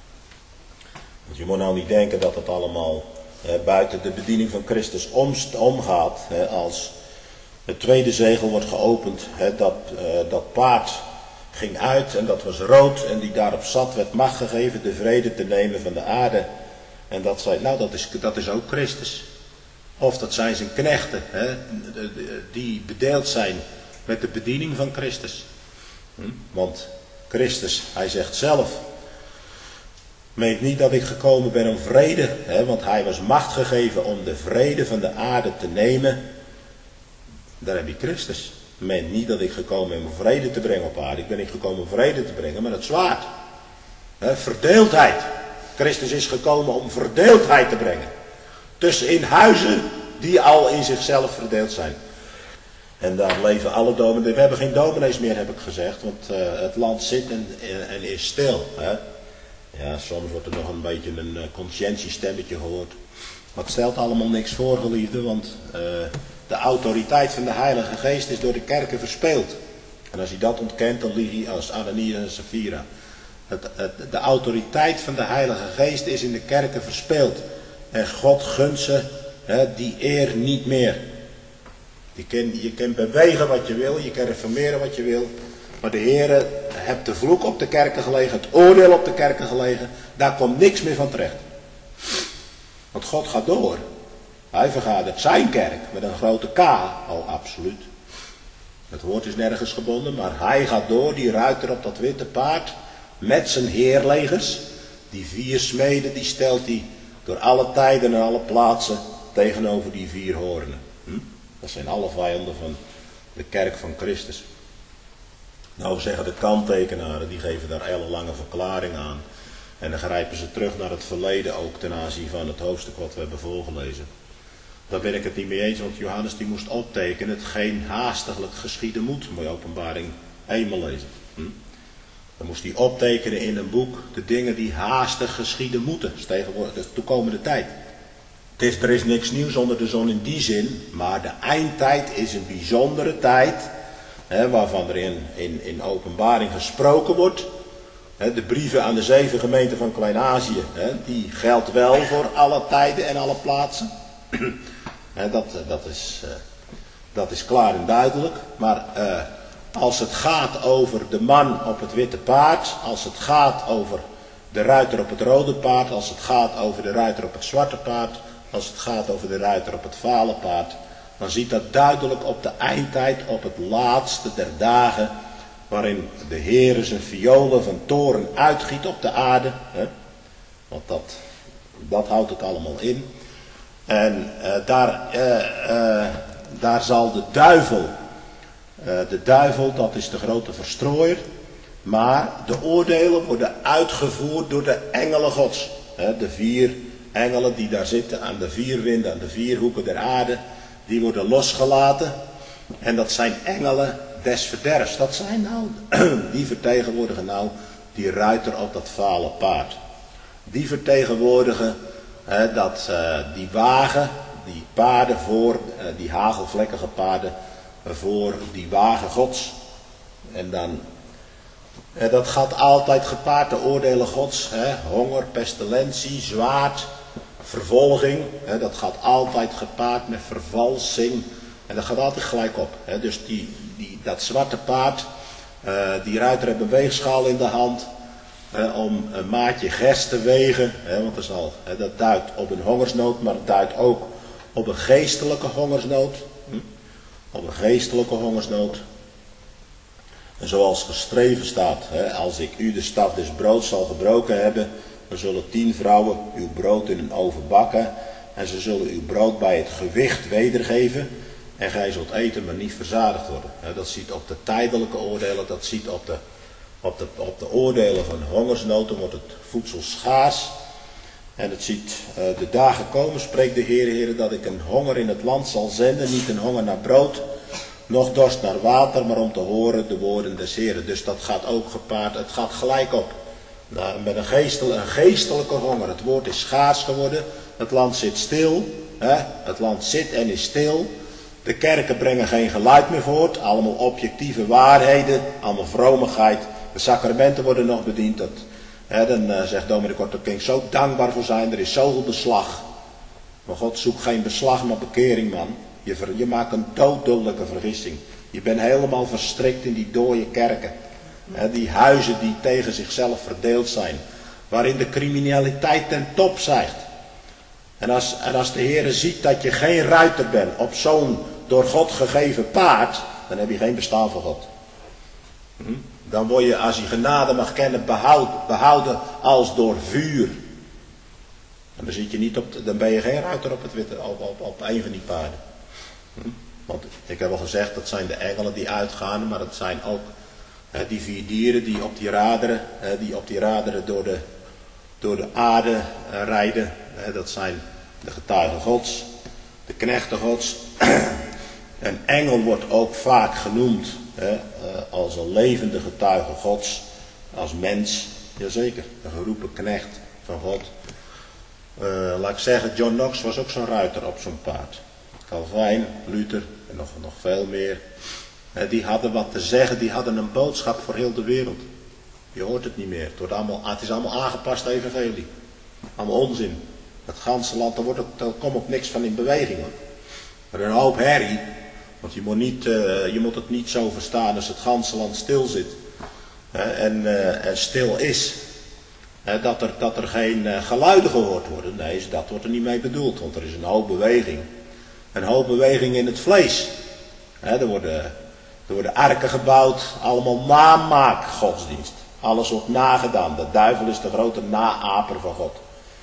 Want je moet nou niet denken dat het allemaal buiten de bediening van Christus omgaat. Als het tweede zegel wordt geopend, dat paard ging uit en dat was rood en die daarop zat, werd macht gegeven de vrede te nemen van de aarde. En dat zei, nou dat is ook Christus. Of dat zijn zijn knechten, die bedeeld zijn met de bediening van Christus. Want Christus, hij zegt zelf, meent niet dat ik gekomen ben om vrede, want hij was macht gegeven om de vrede van de aarde te nemen. Daar heb je Christus. Meent niet dat ik gekomen ben om vrede te brengen op aarde. Ik ben niet gekomen om vrede te brengen, maar het zwaard. Verdeeldheid. Christus is gekomen om verdeeldheid te brengen. Tussenin huizen die al in zichzelf verdeeld zijn. En daar leven alle dominees. We hebben geen dominees meer, heb ik gezegd. Want het land zit en is stil. Ja, soms wordt er nog een beetje een conscientiestemmetje gehoord. Maar het stelt allemaal niks voor, geliefde. Want de autoriteit van de Heilige Geest is door de kerken verspeeld. En als hij dat ontkent, dan lieg hij als Ananias en Sapphira. De autoriteit van de Heilige Geest is in de kerken verspeeld. En God gunt ze die eer niet meer. Je kunt bewegen wat je wil, je kunt reformeren wat je wil. Maar de Heere hebt de vloek op de kerken gelegen, het oordeel op de kerken gelegen. Daar komt niks meer van terecht. Want God gaat door. Hij vergadert zijn kerk met een grote K, al absoluut. Het woord is nergens gebonden, maar hij gaat door, die ruiter op dat witte paard, met zijn heerlegers. Die 4 smeden, die stelt hij door alle tijden en alle plaatsen tegenover die 4 hoornen. Dat zijn alle vijanden van de kerk van Christus. Nou zeggen de kanttekenaren, die geven daar ellenlange verklaring aan. En dan grijpen ze terug naar het verleden ook ten aanzien van het hoofdstuk wat we hebben voorgelezen. Daar ben ik het niet mee eens, want Johannes die moest optekenen hetgeen haastiglijk geschieden moet. Moet je Openbaring 1 maar lezen. Dan moest hij optekenen in een boek de dingen die haastig geschieden moeten. Dat is tegenwoordig de toekomende tijd. Er is niks nieuws onder de zon in die zin, maar de eindtijd is een bijzondere tijd, waarvan er in Openbaring gesproken wordt. De brieven aan de 7 gemeenten van Klein-Azië, die geldt wel voor alle tijden en alle plaatsen. Dat is klaar en duidelijk, maar als het gaat over de man op het witte paard, als het gaat over de ruiter op het rode paard, als het gaat over de ruiter op het zwarte paard, als het gaat over de ruiter op het vale paard, dan ziet dat duidelijk op de eindtijd, op het laatste der dagen, waarin de Heere zijn violen van toren uitgiet op de aarde. Want dat houdt het allemaal in. En daar zal de duivel, dat is de grote verstrooier, maar de oordelen worden uitgevoerd door de engelen Gods. De 4 engelen die daar zitten aan de 4 winden, aan de 4 hoeken der aarde, die worden losgelaten. En dat zijn engelen des verderfs. Dat zijn die vertegenwoordigen die ruiter op dat vale paard. Die vertegenwoordigen die wagen, die paarden voor, die hagelvlekkige paarden voor die wagen Gods. En dan, dat gaat altijd gepaard, de oordelen Gods. Honger, pestilentie, zwaard, vervolging. Dat gaat altijd gepaard met vervalsing. En dat gaat altijd gelijk op. Dus dat zwarte paard, die ruiter heeft een weegschaal in de hand. Om een maatje gerst te wegen. Want dat duidt op een hongersnood, maar het duidt ook op een geestelijke hongersnood. Op een geestelijke hongersnood. En zoals geschreven staat, als ik u de staf des broods zal gebroken hebben, dan zullen 10 vrouwen uw brood in een oven bakken. En ze zullen uw brood bij het gewicht wedergeven. En gij zult eten, maar niet verzadigd worden. Dat ziet op de tijdelijke oordelen, dat ziet op de oordelen van hongersnood. Dan wordt het voedsel schaars. En het ziet de dagen komen, spreekt de Heere, dat ik een honger in het land zal zenden. Niet een honger naar brood, noch dorst naar water, maar om te horen de woorden des Heeren. Dus dat gaat ook gepaard, het gaat gelijk op. Met een geestelijke honger. Het woord is schaars geworden. Het land zit stil. Het land zit en is stil. De kerken brengen geen geluid meer voort. Allemaal objectieve waarheden. Allemaal vromigheid. De sacramenten worden nog bediend. Dan zegt dominee Kort, daar kan ik zo dankbaar voor zijn. Er is zoveel beslag. Maar God zoekt geen beslag, maar bekering, man. Je maakt een dooddodelijke vergissing. Je bent helemaal verstrikt in die dode kerken. Die huizen die tegen zichzelf verdeeld zijn. Waarin de criminaliteit ten top stijgt. En als de Heere ziet dat je geen ruiter bent op zo'n door God gegeven paard, dan heb je geen bestaan voor God. Dan word je, als je genade mag kennen, behouden als door vuur. En dan ben je geen ruiter op een van die paarden. Want ik heb al gezegd, dat zijn de engelen die uitgaan, maar dat zijn ook die 4 dieren die op die raderen door de aarde rijden. Dat zijn de getuigen Gods, de knechten Gods. Een engel wordt ook vaak genoemd als een levende getuige Gods, als mens. Jazeker, een geroepen knecht van God. Laat ik zeggen, John Knox was ook zo'n ruiter op zo'n paard. Calvijn, Luther en nog veel meer. Die hadden wat te zeggen, die hadden een boodschap voor heel de wereld. Je hoort het niet meer. Het is allemaal aangepast evangelie. Allemaal onzin. Het ganse land, daar komt ook niks van in beweging. Hoor. Maar een hoop herrie. Want je moet het niet zo verstaan als het ganse land stil zit. En stil is. Dat er geen geluiden gehoord worden. Nee, dat wordt er niet mee bedoeld. Want er is een hoop beweging. Een hoop beweging in het vlees. Er worden arken gebouwd. Allemaal namaak godsdienst. Alles wordt nagedaan. De duivel is de grote naaper van God.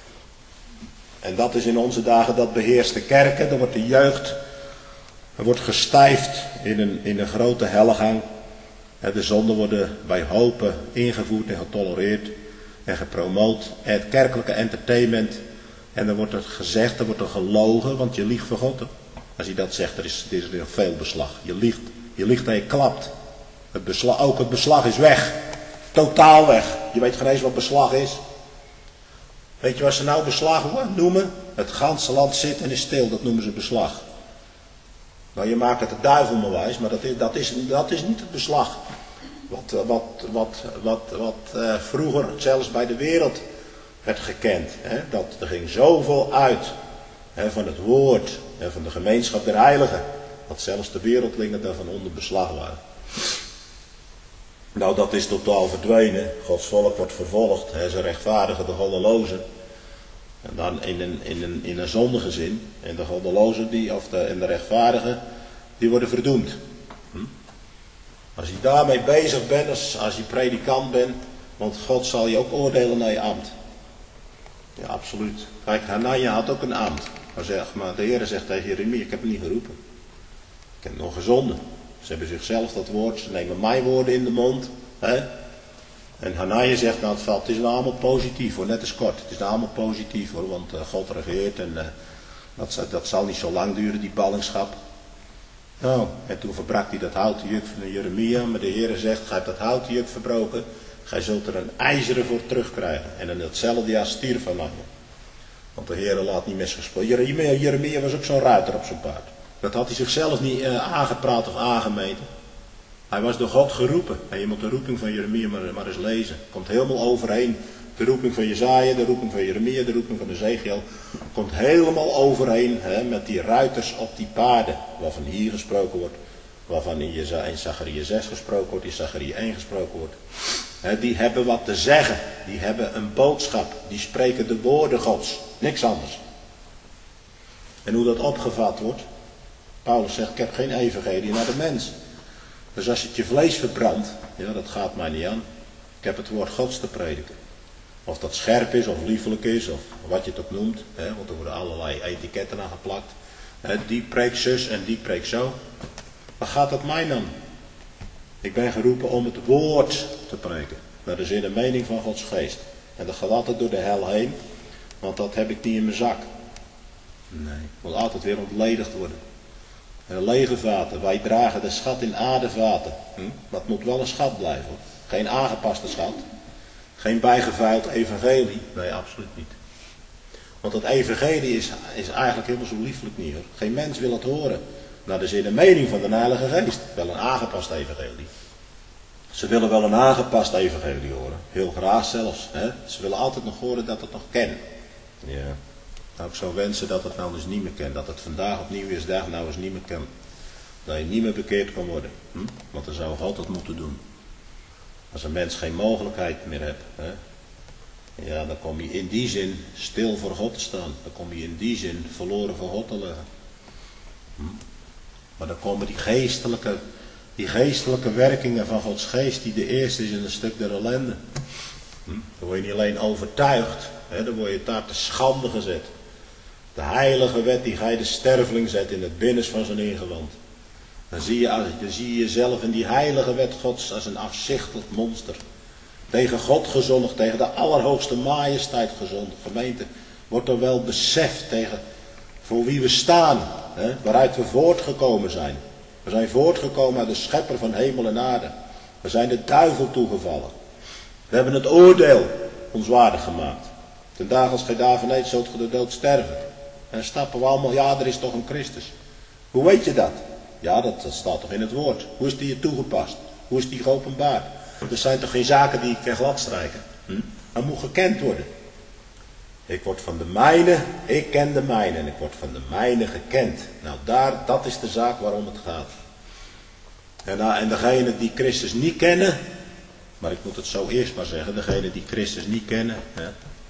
En dat is in onze dagen, dat beheerst de kerken. Dan wordt de jeugd wordt gestijfd in een grote hellegang. De zonden worden bij hopen ingevoerd en getolereerd en gepromoot. En het kerkelijke entertainment. En dan wordt er gezegd, er wordt er gelogen, want je liegt voor God. Als je dat zegt, er is veel beslag. Je liegt en je klapt. Ook het beslag is weg. Totaal weg. Je weet geen eens wat beslag is. Weet je wat ze nou beslag noemen? Het ganse land zit en is stil, dat noemen ze beslag. Nou, je maakt het de duivel maar wijs, maar dat is niet het beslag. Wat vroeger zelfs bij de wereld werd gekend. Er ging zoveel uit van het woord en van de gemeenschap der heiligen. Dat zelfs de wereldlingen daarvan onder beslag waren. Nou, dat is totaal verdwenen. Gods volk wordt vervolgd. Ze rechtvaardigen de goddelozen. En dan in een zondige zin. En de goddelozen en de rechtvaardigen, die worden verdoemd. Als je daarmee bezig bent, als je predikant bent, want God zal je ook oordelen naar je ambt. Ja, absoluut. Kijk, Hanania had ook een ambt. Maar de Heer zegt tegen Jeremia, ik heb hem niet geroepen. Ik heb nog gezonden. Ze hebben zichzelf dat woord, ze nemen mijn woorden in de mond. Hè? En Hananiah zegt, nou het is nou allemaal positief hoor, net als kort. Het is nou allemaal positief hoor, want God regeert en dat zal niet zo lang duren, die ballingschap. Nou, en toen verbrak hij dat houten juk van Jeremia, maar de Heer zegt, gij hebt dat houten juk verbroken, gij zult er een ijzeren voor terugkrijgen. En dan hetzelfde jaar stierf Hananiah. Want de Heer laat niet misgesproken. Jeremia was ook zo'n ruiter op zijn paard. Dat had hij zichzelf niet aangepraat of aangemeten. Hij was door God geroepen. En je moet de roeping van Jeremia maar eens lezen. Komt helemaal overheen. De roeping van Jesaja, de roeping van Jeremia, de roeping van Ezekiel. Komt helemaal overheen met die ruiters op die paarden. Waarvan hier gesproken wordt. Waarvan in Zacharia 6 gesproken wordt. In Zacharia 1 gesproken wordt. Die hebben wat te zeggen. Die hebben een boodschap. Die spreken de woorden Gods. Niks anders. En hoe dat opgevat wordt. Paulus zegt, ik heb geen evangelie naar de mens. Dus als het je vlees verbrandt, ja, dat gaat mij niet aan. Ik heb het woord Gods te prediken. Of dat scherp is, of liefelijk is, of wat je het ook noemt. Want er worden allerlei etiketten aan geplakt. Die preekt zus en die preekt zo. Waar gaat het mij aan? Ik ben geroepen om het woord te preken. Naar de zin en mening van Gods geest. En dat gaat altijd door de hel heen. Want dat heb ik niet in mijn zak. Nee, ik moet altijd weer ontledigd worden. En lege vaten. Wij dragen de schat in aardevaten. Maar het moet wel een schat blijven. Hoor. Geen aangepaste schat. Geen bijgevuild evangelie. Nee, absoluut niet. Want het evangelie is eigenlijk helemaal zo lieflijk niet. Hoor. Geen mens wil het horen. Naar de zin en mening van de Heilige Geest. Wel een aangepast evangelie. Ze willen wel een aangepast evangelie horen. Heel graag zelfs. Hè? Ze willen altijd nog horen dat het nog ken. Ja. Nou, ik zou wensen dat het nou eens niet meer kent. Dat het vandaag op Nieuwjaarsdag nou eens niet meer kan. Dat je niet meer bekeerd kan worden. Want dan zou God dat moeten doen. Als een mens geen mogelijkheid meer hebt. Hè? Ja, dan kom je in die zin stil voor God te staan. Dan kom je in die zin verloren voor God te liggen. Maar dan komen die geestelijke werkingen van Gods geest. Die de eerste is in een stuk der ellende. Dan word je niet alleen overtuigd. Hè? Dan word je daar te schande gezet. De heilige wet die gij de sterveling zet in het binnenste van zijn ingewand. Dan zie je jezelf in die heilige wet Gods als een afzichtelijk monster. Tegen God gezondigd, tegen de allerhoogste majesteit gezondigd. Gemeente, wordt er wel beseft voor wie we staan. Hè? Waaruit we voortgekomen zijn. We zijn voortgekomen uit de schepper van hemel en aarde. We zijn de duivel toegevallen. We hebben het oordeel ons waardig gemaakt. Ten dagen als gij daarvan eet, zult ge de dood sterven. En stappen we allemaal, ja, er is toch een Christus. Hoe weet je dat? Ja, dat staat toch in het woord. Hoe is die je toegepast? Hoe is die geopenbaard? Er zijn toch geen zaken die ik kan gladstrijken? Dat moet gekend worden. Ik word van de mijne, ik ken de mijne en ik word van de mijne gekend. Nou, dat is de zaak waarom het gaat. En degenen die Christus niet kennen, maar ik moet het zo eerst maar zeggen, degenen die Christus niet kennen, hè,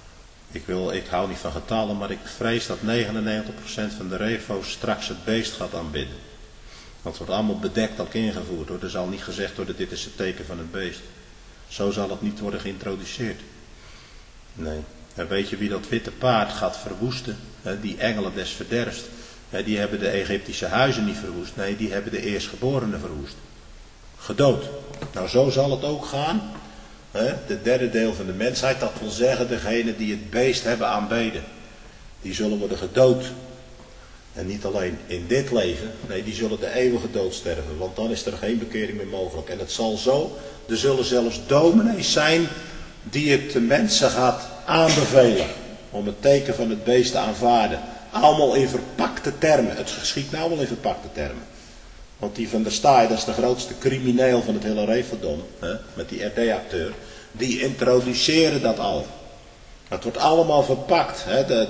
ik hou niet van getallen, maar ik vrees dat 99% van de refo's straks het beest gaat aanbidden. Dat wordt allemaal bedekt ook ingevoerd hoor. Er zal niet gezegd worden, dit is het teken van het beest. Zo zal het niet worden geïntroduceerd. Nee. En weet je wie dat witte paard gaat verwoesten? Die engelen des verderfs. Die hebben de Egyptische huizen niet verwoest. Nee, die hebben de eerstgeborenen verwoest. Gedood. Nou, zo zal het ook gaan. De derde deel van de mensheid, dat wil zeggen degenen die het beest hebben aanbeden. Die zullen worden gedood. En niet alleen in dit leven, nee, die zullen de eeuwige dood sterven. Want dan is er geen bekering meer mogelijk. En het zal zo, er zullen zelfs dominees zijn die het de mensen gaat aanbevelen. Om het teken van het beest te aanvaarden. Allemaal in verpakte termen. Het geschiet nou wel in verpakte termen. Want die van der Staaij, dat is de grootste crimineel van het hele Reveldom. Met die RD-acteur. Die introduceren dat al. Het wordt allemaal verpakt.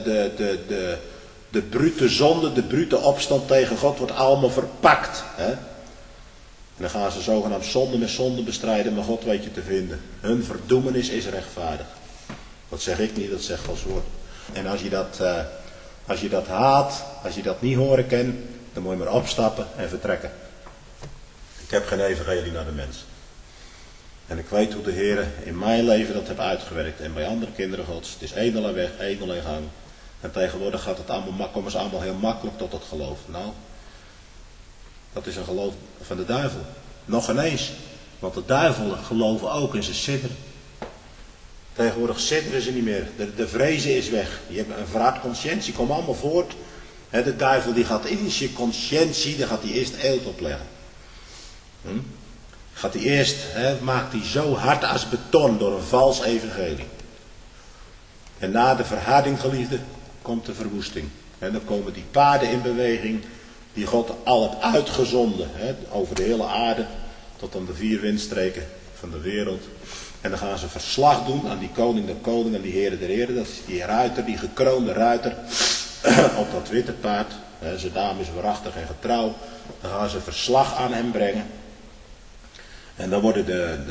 De brute zonde, de brute opstand tegen God wordt allemaal verpakt. En dan gaan ze zogenaamd zonde met zonde bestrijden, maar God weet je te vinden. Hun verdoemenis is rechtvaardig. Dat zeg ik niet, dat zegt Gods woord. En als je dat haat, als je dat niet horen kent, dan moet je maar opstappen en vertrekken. Ik heb geen evangelie naar de mens. En ik weet hoe de Heer in mijn leven dat heeft uitgewerkt en bij andere kinderen Gods. Het is één alleen weg, één alleen gang. En tegenwoordig komen ze allemaal heel makkelijk tot het geloof. Nou, Dat is een geloof van de duivel. Nog ineens. Want de duivel geloven ook in zijn sidderen. Tegenwoordig sidderen ze niet meer. De vrezen is weg. Die hebben een verhard conscientie. Kom allemaal voort. De duivel die gaat in je conscientie. Daar gaat hij eerst eelt opleggen. Gaat hij eerst. Maakt hij zo hard als beton. Door een vals evangelie. En na de verharding, geliefde, komt de verwoesting. En dan komen die paarden in beweging. Die God al heeft uitgezonden. Over de hele aarde. Tot aan de 4 windstreken van de wereld. En dan gaan ze verslag doen aan die koning der koning en die heren der heren. Dat is die ruiter, die gekroonde ruiter. Op dat witte paard. Zijn naam is waarachtig en getrouw. Dan gaan ze verslag aan hem brengen. En dan wordt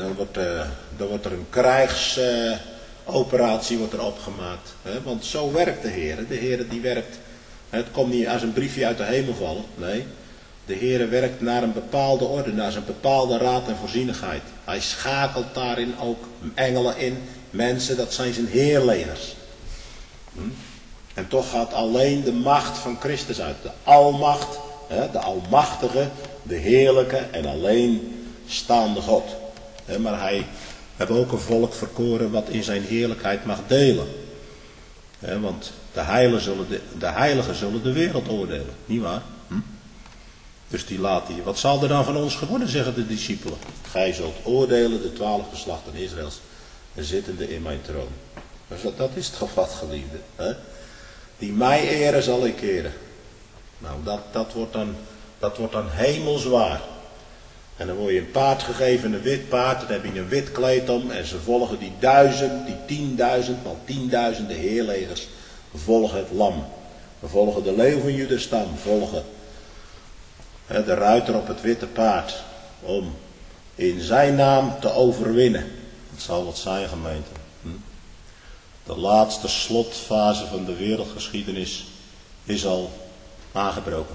er een krijgsoperatie wordt er opgemaakt. Want zo werkt de Heer. De Heer die werkt. Het komt niet als een briefje uit de hemel vallen. Nee. De Heer werkt naar een bepaalde orde, naar zijn bepaalde raad en voorzienigheid. Hij schakelt daarin ook engelen in, mensen, dat zijn zijn heerlegers. En toch gaat alleen de macht van Christus uit. De almacht, de almachtige, de heerlijke en alleen staande God. Maar hij heeft ook een volk verkoren wat in zijn heerlijkheid mag delen. Want de heiligen zullen de wereld oordelen, niet waar? Dus die laat hij. Wat zal er dan van ons geworden, zeggen de discipelen? Gij zult oordelen de 12 geslachten Israëls, zittende in mijn troon. Dus dat is toch wat, geliefde. Hè? Die mij eren zal ik eren. Nou, dat wordt dan hemelzwaar. En dan word je een paard gegeven, een wit paard, dan heb je een wit kleed om. En ze volgen die 1000, die 10.000, maar 10.000 heerlegers. Volgen het lam. We volgen de leeuw van Judas stam, volgen de ruiter op het witte paard, om in zijn naam te overwinnen. Het zal wat zijn, gemeente. De laatste slotfase van de wereldgeschiedenis is al aangebroken.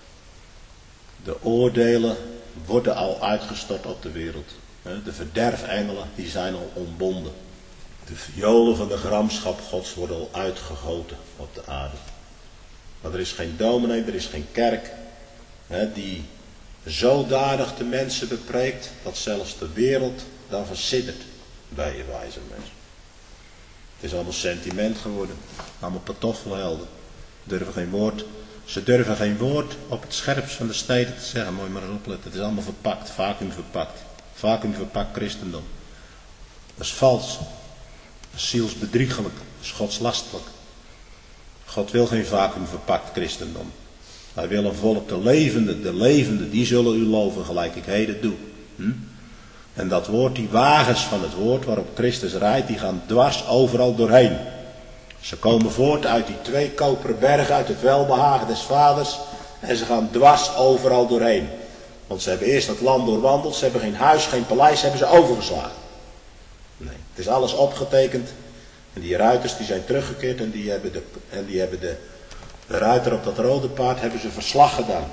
De oordelen worden al uitgestort op de wereld. De verderfengelen die zijn al ontbonden. De violen van de gramschap Gods worden al uitgegoten op de aarde. Maar er is geen dominee, er is geen kerk die zodanig de mensen bepreekt dat zelfs de wereld dan versiddert bij je wijze mensen. Het is allemaal sentiment geworden, allemaal pantoffelhelden. Ze durven geen woord op het scherpst van de steden te zeggen. Mooi maar eens opletten, het is allemaal verpakt, vacuüm verpakt. Vacuüm verpakt christendom. Dat is vals, dat is zielsbedriegelijk, dat is godslastelijk. God wil geen vacuüm verpakt christendom. Hij wil een volk, de levende, die zullen u loven gelijk ik heden doe. En dat woord, die wagens van het woord waarop Christus rijdt, die gaan dwars overal doorheen. Ze komen voort uit die 2 koperen bergen, uit het welbehagen des vaders. En ze gaan dwars overal doorheen. Want ze hebben eerst het land doorwandeld, ze hebben geen huis, geen paleis, hebben ze overgeslagen. Nee, het is alles opgetekend. En die ruiters die zijn teruggekeerd en die hebben de ruiter op dat rode paard hebben ze verslag gedaan.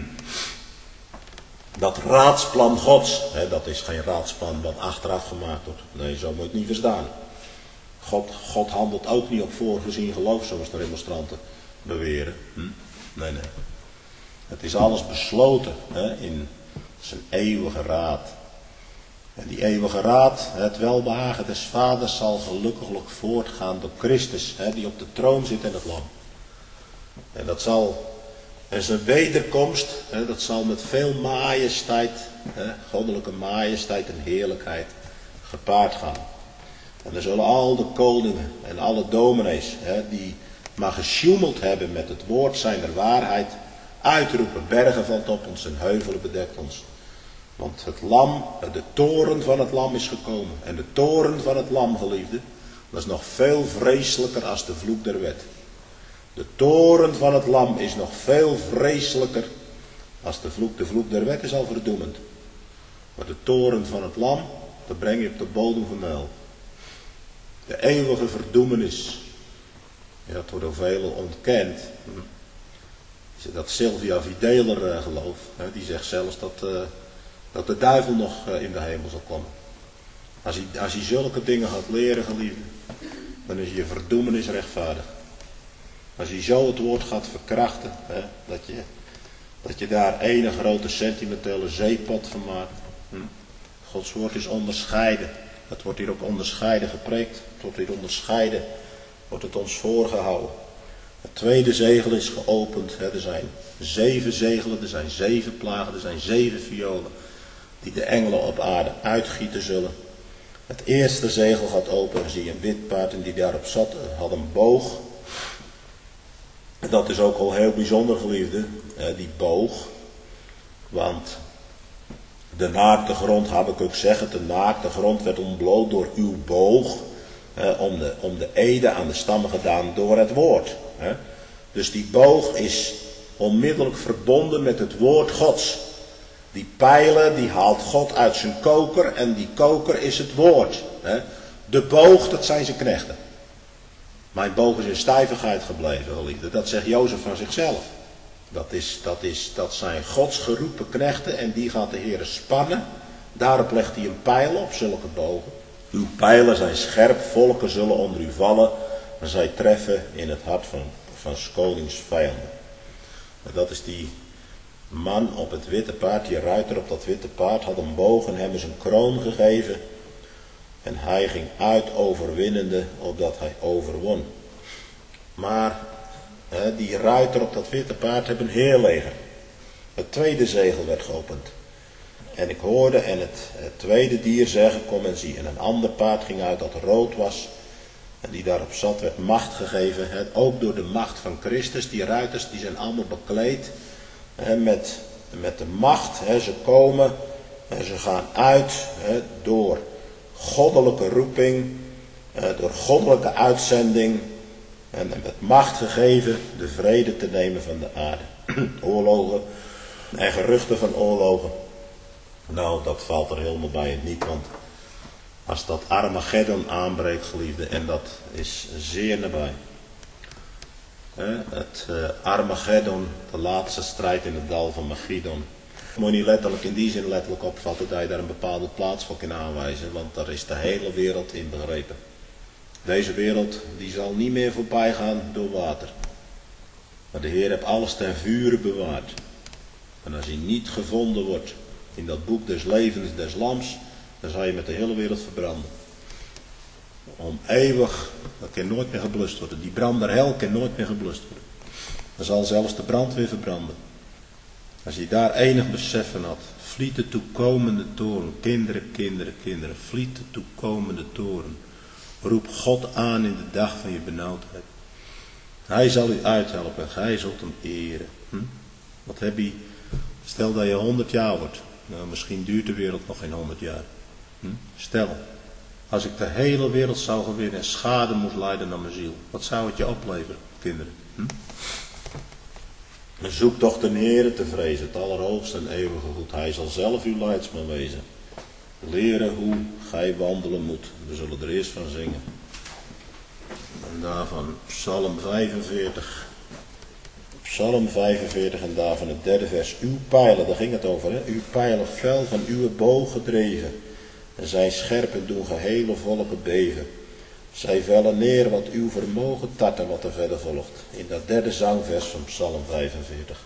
Dat raadsplan Gods, dat is geen raadsplan wat achteraf gemaakt wordt. Nee, zo moet je het niet verstaan. God handelt ook niet op voorgezien geloof, zoals de remonstranten beweren. Nee. Het is alles besloten in zijn eeuwige raad. En die eeuwige raad, het welbehagen des vaders, zal gelukkiglijk voortgaan door Christus, die op de troon zit in het lam. En zijn wederkomst, dat zal met veel majesteit, goddelijke majesteit en heerlijkheid gepaard gaan. En dan zullen al de koningen en alle dominees, die maar gesjoemeld hebben met het woord zijner waarheid, uitroepen: bergen valt op ons en heuvelen bedekt ons. Want het lam, de toren van het lam is gekomen. En de toren van het lam, geliefde, dat is nog veel vreselijker als de vloek der wet. De toren van het lam is nog veel vreselijker als de vloek. De vloek der wet is al verdoemend. Maar de toren van het lam, dat breng je op de bodem van de hel. De eeuwige verdoemenis. Ja, dat wordt door velen ontkend. Dat Sylvia Videler geloof. Die zegt zelfs dat de duivel nog in de hemel zal komen. Als hij zulke dingen gaat leren, geliefde, dan is je verdoemenis rechtvaardig. Als hij zo het woord gaat verkrachten, Dat je daar ene grote sentimentele zeepot van maakt. Gods woord is onderscheiden. Het wordt hier ook onderscheiden gepreekt. Het wordt hier onderscheiden. Wordt het ons voorgehouden. Het tweede zegel is geopend. Er zijn 7 zegelen. Er zijn 7 plagen. Er zijn 7 violen. Die de engelen op aarde uitgieten zullen. Het eerste zegel gaat open. En zie je een wit paard. En die daarop zat had een boog. En dat is ook al heel bijzonder, geliefde. Die boog. Want de naakte grond, Habakuk zegt het, de naakte grond werd ontbloot door uw boog. Om de ede aan de stammen gedaan door het woord. Dus die boog is onmiddellijk verbonden met het woord Gods. Die pijlen, die haalt God uit zijn koker en die koker is het woord. De boog, dat zijn zijn knechten. Mijn boog is in stijvigheid gebleven, geliefde. Dat zegt Jozef van zichzelf. Dat zijn Gods geroepen knechten en die gaat de Heer spannen. Daarop legt hij een pijl op, zulke bogen. Uw pijlen zijn scherp, volken zullen onder u vallen. En zij treffen in het hart van 's konings vijanden. En dat is die man op het witte paard, die ruiter op dat witte paard, had een boog en hem is een kroon gegeven. En hij ging uit overwinnende, opdat hij overwon. Maar die ruiter op dat witte paard heeft een heerleger. Het tweede zegel werd geopend. En ik hoorde en het tweede dier zeggen, kom en zie. En een ander paard ging uit dat rood was. En die daarop zat werd macht gegeven. Ook door de macht van Christus. Die ruiters die zijn allemaal bekleed met de macht. Ze komen en ze gaan uit door goddelijke roeping. Door goddelijke uitzending. En met macht gegeven de vrede te nemen van de aarde. Oorlogen en geruchten van oorlogen. Nou, dat valt er helemaal bij het niet. Want als dat Armageddon aanbreekt, geliefde, en dat is zeer nabij. Het Armageddon, de laatste strijd in het dal van Magidon. Moet je niet letterlijk in die zin letterlijk opvatten dat je daar een bepaalde plaats voor kan aanwijzen. Want daar is de hele wereld in begrepen. Deze wereld die zal niet meer voorbij gaan door water. Maar de Heer heeft alles ten vure bewaard. En als hij niet gevonden wordt in dat boek des levens des lams, dan zal je met de hele wereld verbranden. Om eeuwig, dat kan nooit meer geblust worden. Die branderhel kan nooit meer geblust worden. Dan zal zelfs de brand weer verbranden. Als je daar enig besef van had, vliet de toekomende toren. Kinderen, kinderen, kinderen, vliet de toekomende toren. Roep God aan in de dag van je benauwdheid. Hij zal u uithelpen en gij zult hem eren. Wat heb je? Stel dat je 100 jaar wordt. Nou, misschien duurt de wereld nog geen 100 jaar. Stel, als ik de hele wereld zou gewinnen en schade moest lijden aan mijn ziel. Wat zou het je opleveren, kinderen? Zoek toch de Heere te vrezen, het allerhoogste en eeuwige goed. Hij zal zelf uw leidsman wezen. Leren hoe gij wandelen moet. We zullen er eerst van zingen. En daarvan Psalm 45. Psalm 45 en daarvan het derde vers. Uw pijlen, daar ging het over. Uw pijlen fel van uw boog gedreven. En zijn scherp en doen gehele volken beven. Zij vellen neer wat uw vermogen tart en wat er verder volgt. In dat derde zangvers van Psalm 45.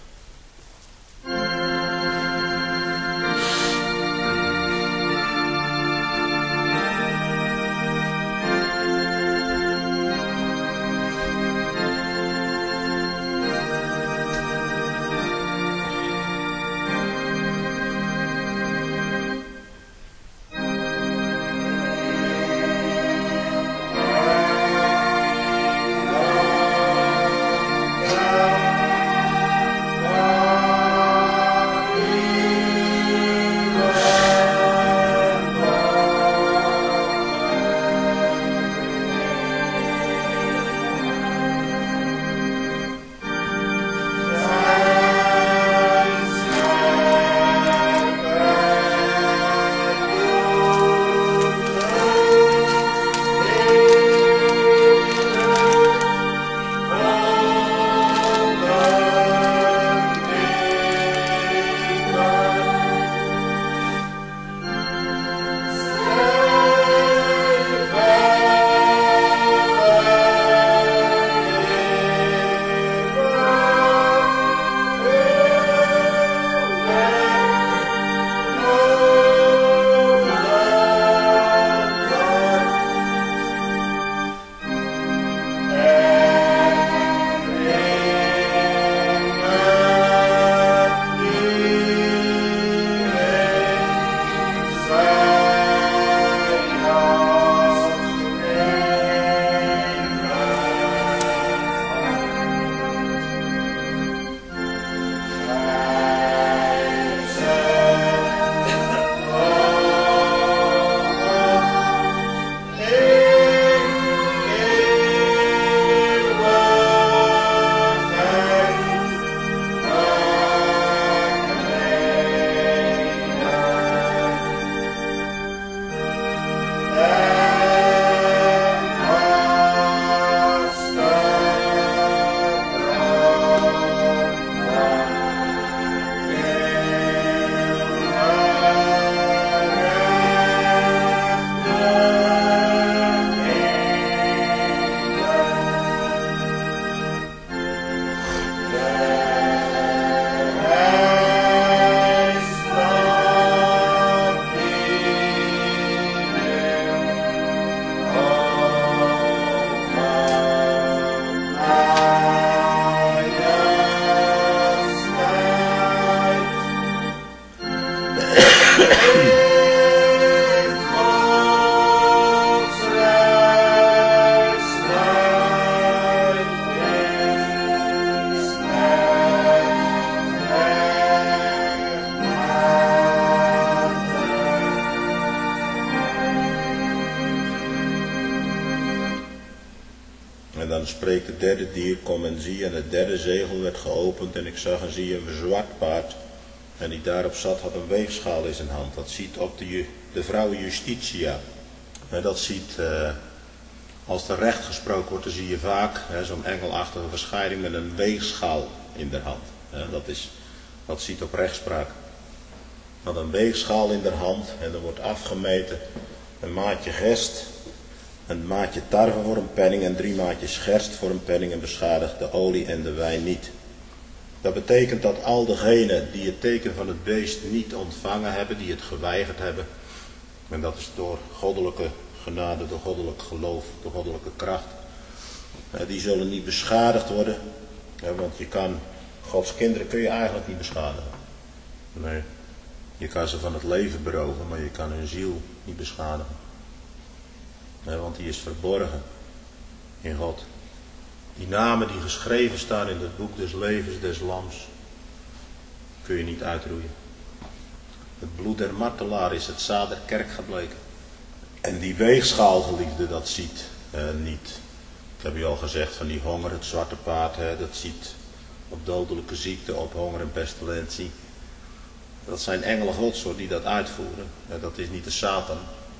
spreekt het derde dier, kom en zie, en het derde zegel werd geopend en ik zag en zie een zwart paard. En die daarop zat had een weegschaal in zijn hand. Dat ziet op de vrouw Justitia. En dat ziet, als er recht gesproken wordt, dan zie je vaak zo'n engelachtige verschijning met een weegschaal in de hand. Dat ziet op rechtspraak. Had een weegschaal in de hand en er wordt afgemeten een maatje gerst, een maatje tarwe voor een penning en 3 maatjes gerst voor een penning en beschadigt de olie en de wijn niet. Dat betekent dat al degenen die het teken van het beest niet ontvangen hebben, die het geweigerd hebben, en dat is door goddelijke genade, door goddelijk geloof, door goddelijke kracht, die zullen niet beschadigd worden, want Gods kinderen kun je eigenlijk niet beschadigen. Nee, je kan ze van het leven beroven, maar je kan hun ziel niet beschadigen. Want die is verborgen in God. Die namen die geschreven staan in het boek des levens des lams, kun je niet uitroeien. Het bloed der martelaar is het zaad der kerk gebleken. En die weegschaal, geliefde, dat ziet niet. Ik heb je al gezegd van die honger, het zwarte paard, dat ziet op dodelijke ziekte, op honger en pestilentie. Dat zijn engelen Gods hoor, die dat uitvoeren. Dat is niet de Satan.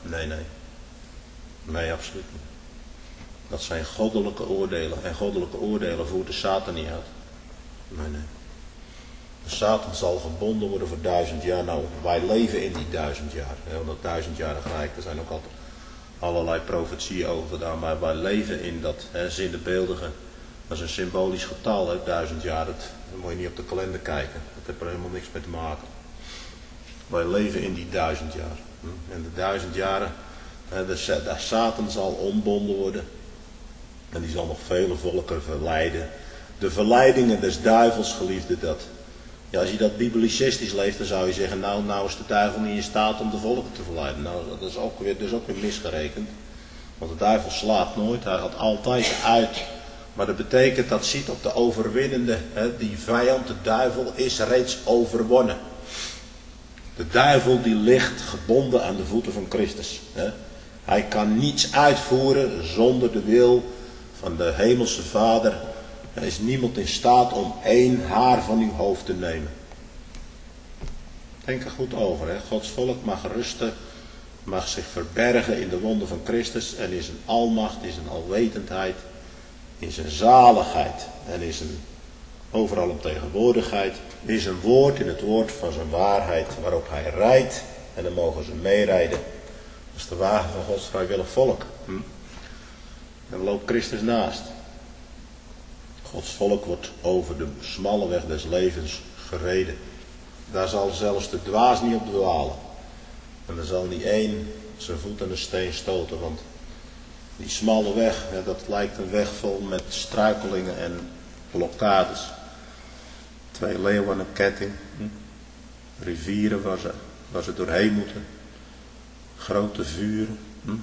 Nee, absoluut niet. Dat zijn goddelijke oordelen. En goddelijke oordelen voert de Satan niet uit. Nee. De Satan zal gebonden worden voor 1000 jaar. Nou, wij leven in die 1000 jaar. Want dat 1000 jaar rijk, er zijn ook altijd allerlei profetieën over gedaan. Maar wij leven in dat zinnebeeldige. Dat is een symbolisch getal, 1000 jaar. Dat moet je niet op de kalender kijken. Dat heeft er helemaal niks mee te maken. Wij leven in die 1000 jaar. En de 1000 jaren, de Satan zal ontbonden worden. En die zal nog vele volken verleiden. De verleidingen des duivels, geliefde, als je dat bibelicistisch leest, dan zou je zeggen, nou is de duivel niet in staat om de volken te verleiden. Nou, dat is ook weer misgerekend. Want de duivel slaat nooit, hij gaat altijd uit. Maar dat betekent, dat ziet op de overwinnende, die vijand, de duivel, is reeds overwonnen. De duivel die ligt gebonden aan de voeten van Christus. Hij kan niets uitvoeren zonder de wil van de hemelse Vader. Er is niemand in staat om 1 haar van uw hoofd te nemen. Denk er goed over. Gods volk mag rusten, mag zich verbergen in de wonden van Christus en in zijn almacht, in zijn alwetendheid, in zijn zaligheid en in zijn overal omtegenwoordigheid, in zijn woord, in het woord van zijn waarheid, waarop hij rijdt en dan mogen ze meerijden. Dat is de wagen van Gods vrijwillig volk. En dan loopt Christus naast. Gods volk wordt over de smalle weg des levens gereden. Daar zal zelfs de dwaas niet op dwalen. En er zal niet één zijn voet aan de steen stoten, want die smalle weg, dat lijkt een weg vol met struikelingen en blokkades. 2 leeuwen aan een ketting. Rivieren waar ze doorheen moeten. Grote vuren.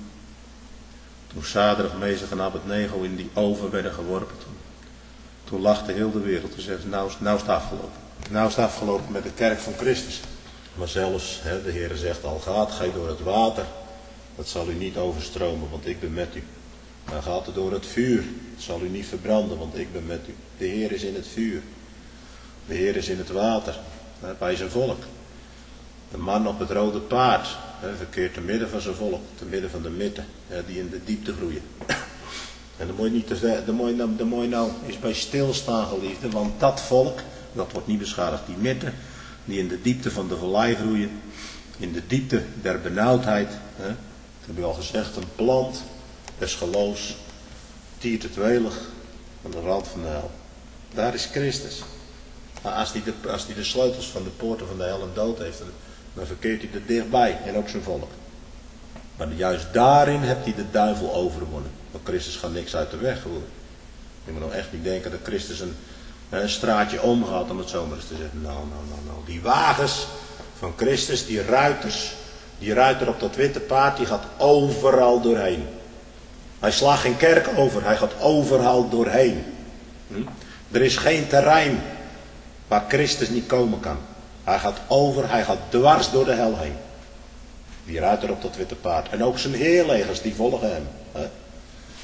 Toen Sadrach, Mesach en Abednego in die oven werden geworpen, toen lachte heel de wereld. Toen zei ze, nou is het afgelopen. Nou is het afgelopen met de kerk van Christus. Maar zelfs, de Heer zegt al, ga je door het water. Dat zal u niet overstromen, want ik ben met u. Dan gaat het door het vuur. Het zal u niet verbranden, want ik ben met u. De Heer is in het vuur. De Heer is in het water. Bij zijn volk. De man op het rode paard. Verkeert te midden van zijn volk. Te midden van de mitten. Die in de diepte groeien. En dan moet je nou eens bij stilstaan, geliefde. Want dat volk, dat wordt niet beschadigd. Die mitten, die in de diepte van de vallei groeien. In de diepte der benauwdheid. Dat heb je al gezegd. Een plant des geloofs. Tiert het welig aan de rand van de hel. Daar is Christus. Maar als hij de sleutels van de poorten van de hel en dood heeft, dan verkeert hij er dichtbij. En ook zijn volk. Maar juist daarin hebt hij de duivel overwonnen. Want Christus gaat niks uit de weg voeren. Je moet nou echt niet denken dat Christus een straatje omgaat, om het zo maar eens te zeggen. Nou. Die wagens van Christus, die ruiter op dat witte paard, die gaat overal doorheen. Hij slaat geen kerk over, hij gaat overal doorheen. Er is geen terrein waar Christus niet komen kan. Hij gaat dwars door de hel heen. Die ruiter op dat witte paard. En ook zijn heerlegers, die volgen hem.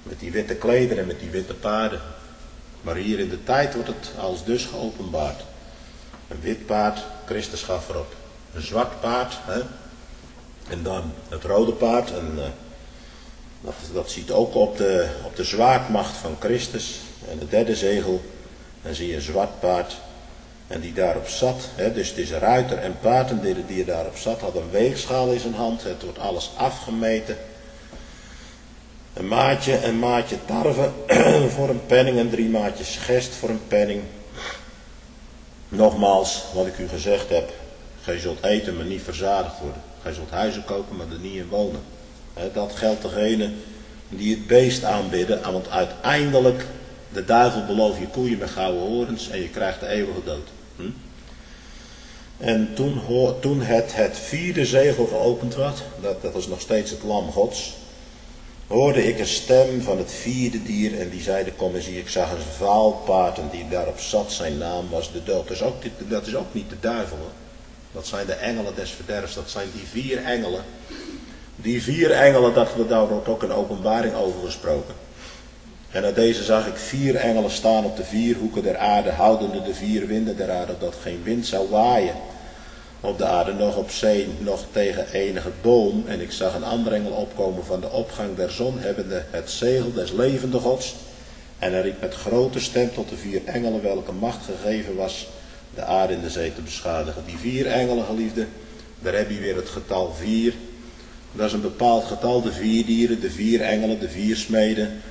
Met die witte klederen en met die witte paarden. Maar hier in de tijd wordt het als dus geopenbaard. Een wit paard, Christus gaf erop. Een zwart paard, hè? En dan het rode paard. En dat ziet ook op de zwaardmacht van Christus. En het derde zegel, dan zie je een zwart paard. En die daarop zat, hè? Dus het is ruiter en paard. En die er daarop zat, had een weegschaal in zijn hand. Het wordt alles afgemeten. Een maatje tarwe voor een penning en 3 maatjes gerst voor een penning. Nogmaals, wat ik u gezegd heb, gij zult eten, maar niet verzadigd worden. Gij zult huizen kopen, maar er niet in wonen. Dat geldt degene die het beest aanbidden, want uiteindelijk, de duivel belooft je koeien met gouden horens en je krijgt de eeuwige dood. En toen het 4e zegel geopend werd, dat is nog steeds het lam Gods, hoorde ik een stem van het 4e dier en die zeide, kom eens hier, ik zag een vaal paard en die daarop zat, zijn naam was de dood. Dat is ook niet de duivel, hoor. Dat zijn de engelen des verderfs, dat zijn die 4 engelen. Die 4 engelen, daar wordt ook een openbaring over gesproken. En uit deze zag ik 4 engelen staan op de 4 hoeken der aarde, houdende de 4 winden der aarde, dat geen wind zou waaien op de aarde, nog op zee, nog tegen enige boom. En ik zag een andere engel opkomen van de opgang der zon, hebbende het zegel des levende Gods. En hij riep met grote stem tot de 4 engelen, welke macht gegeven was de aarde in de zee te beschadigen. Die 4 engelen, geliefden, daar heb je weer het getal 4. Dat is een bepaald getal, de 4 dieren, de 4 engelen, de 4 smeden,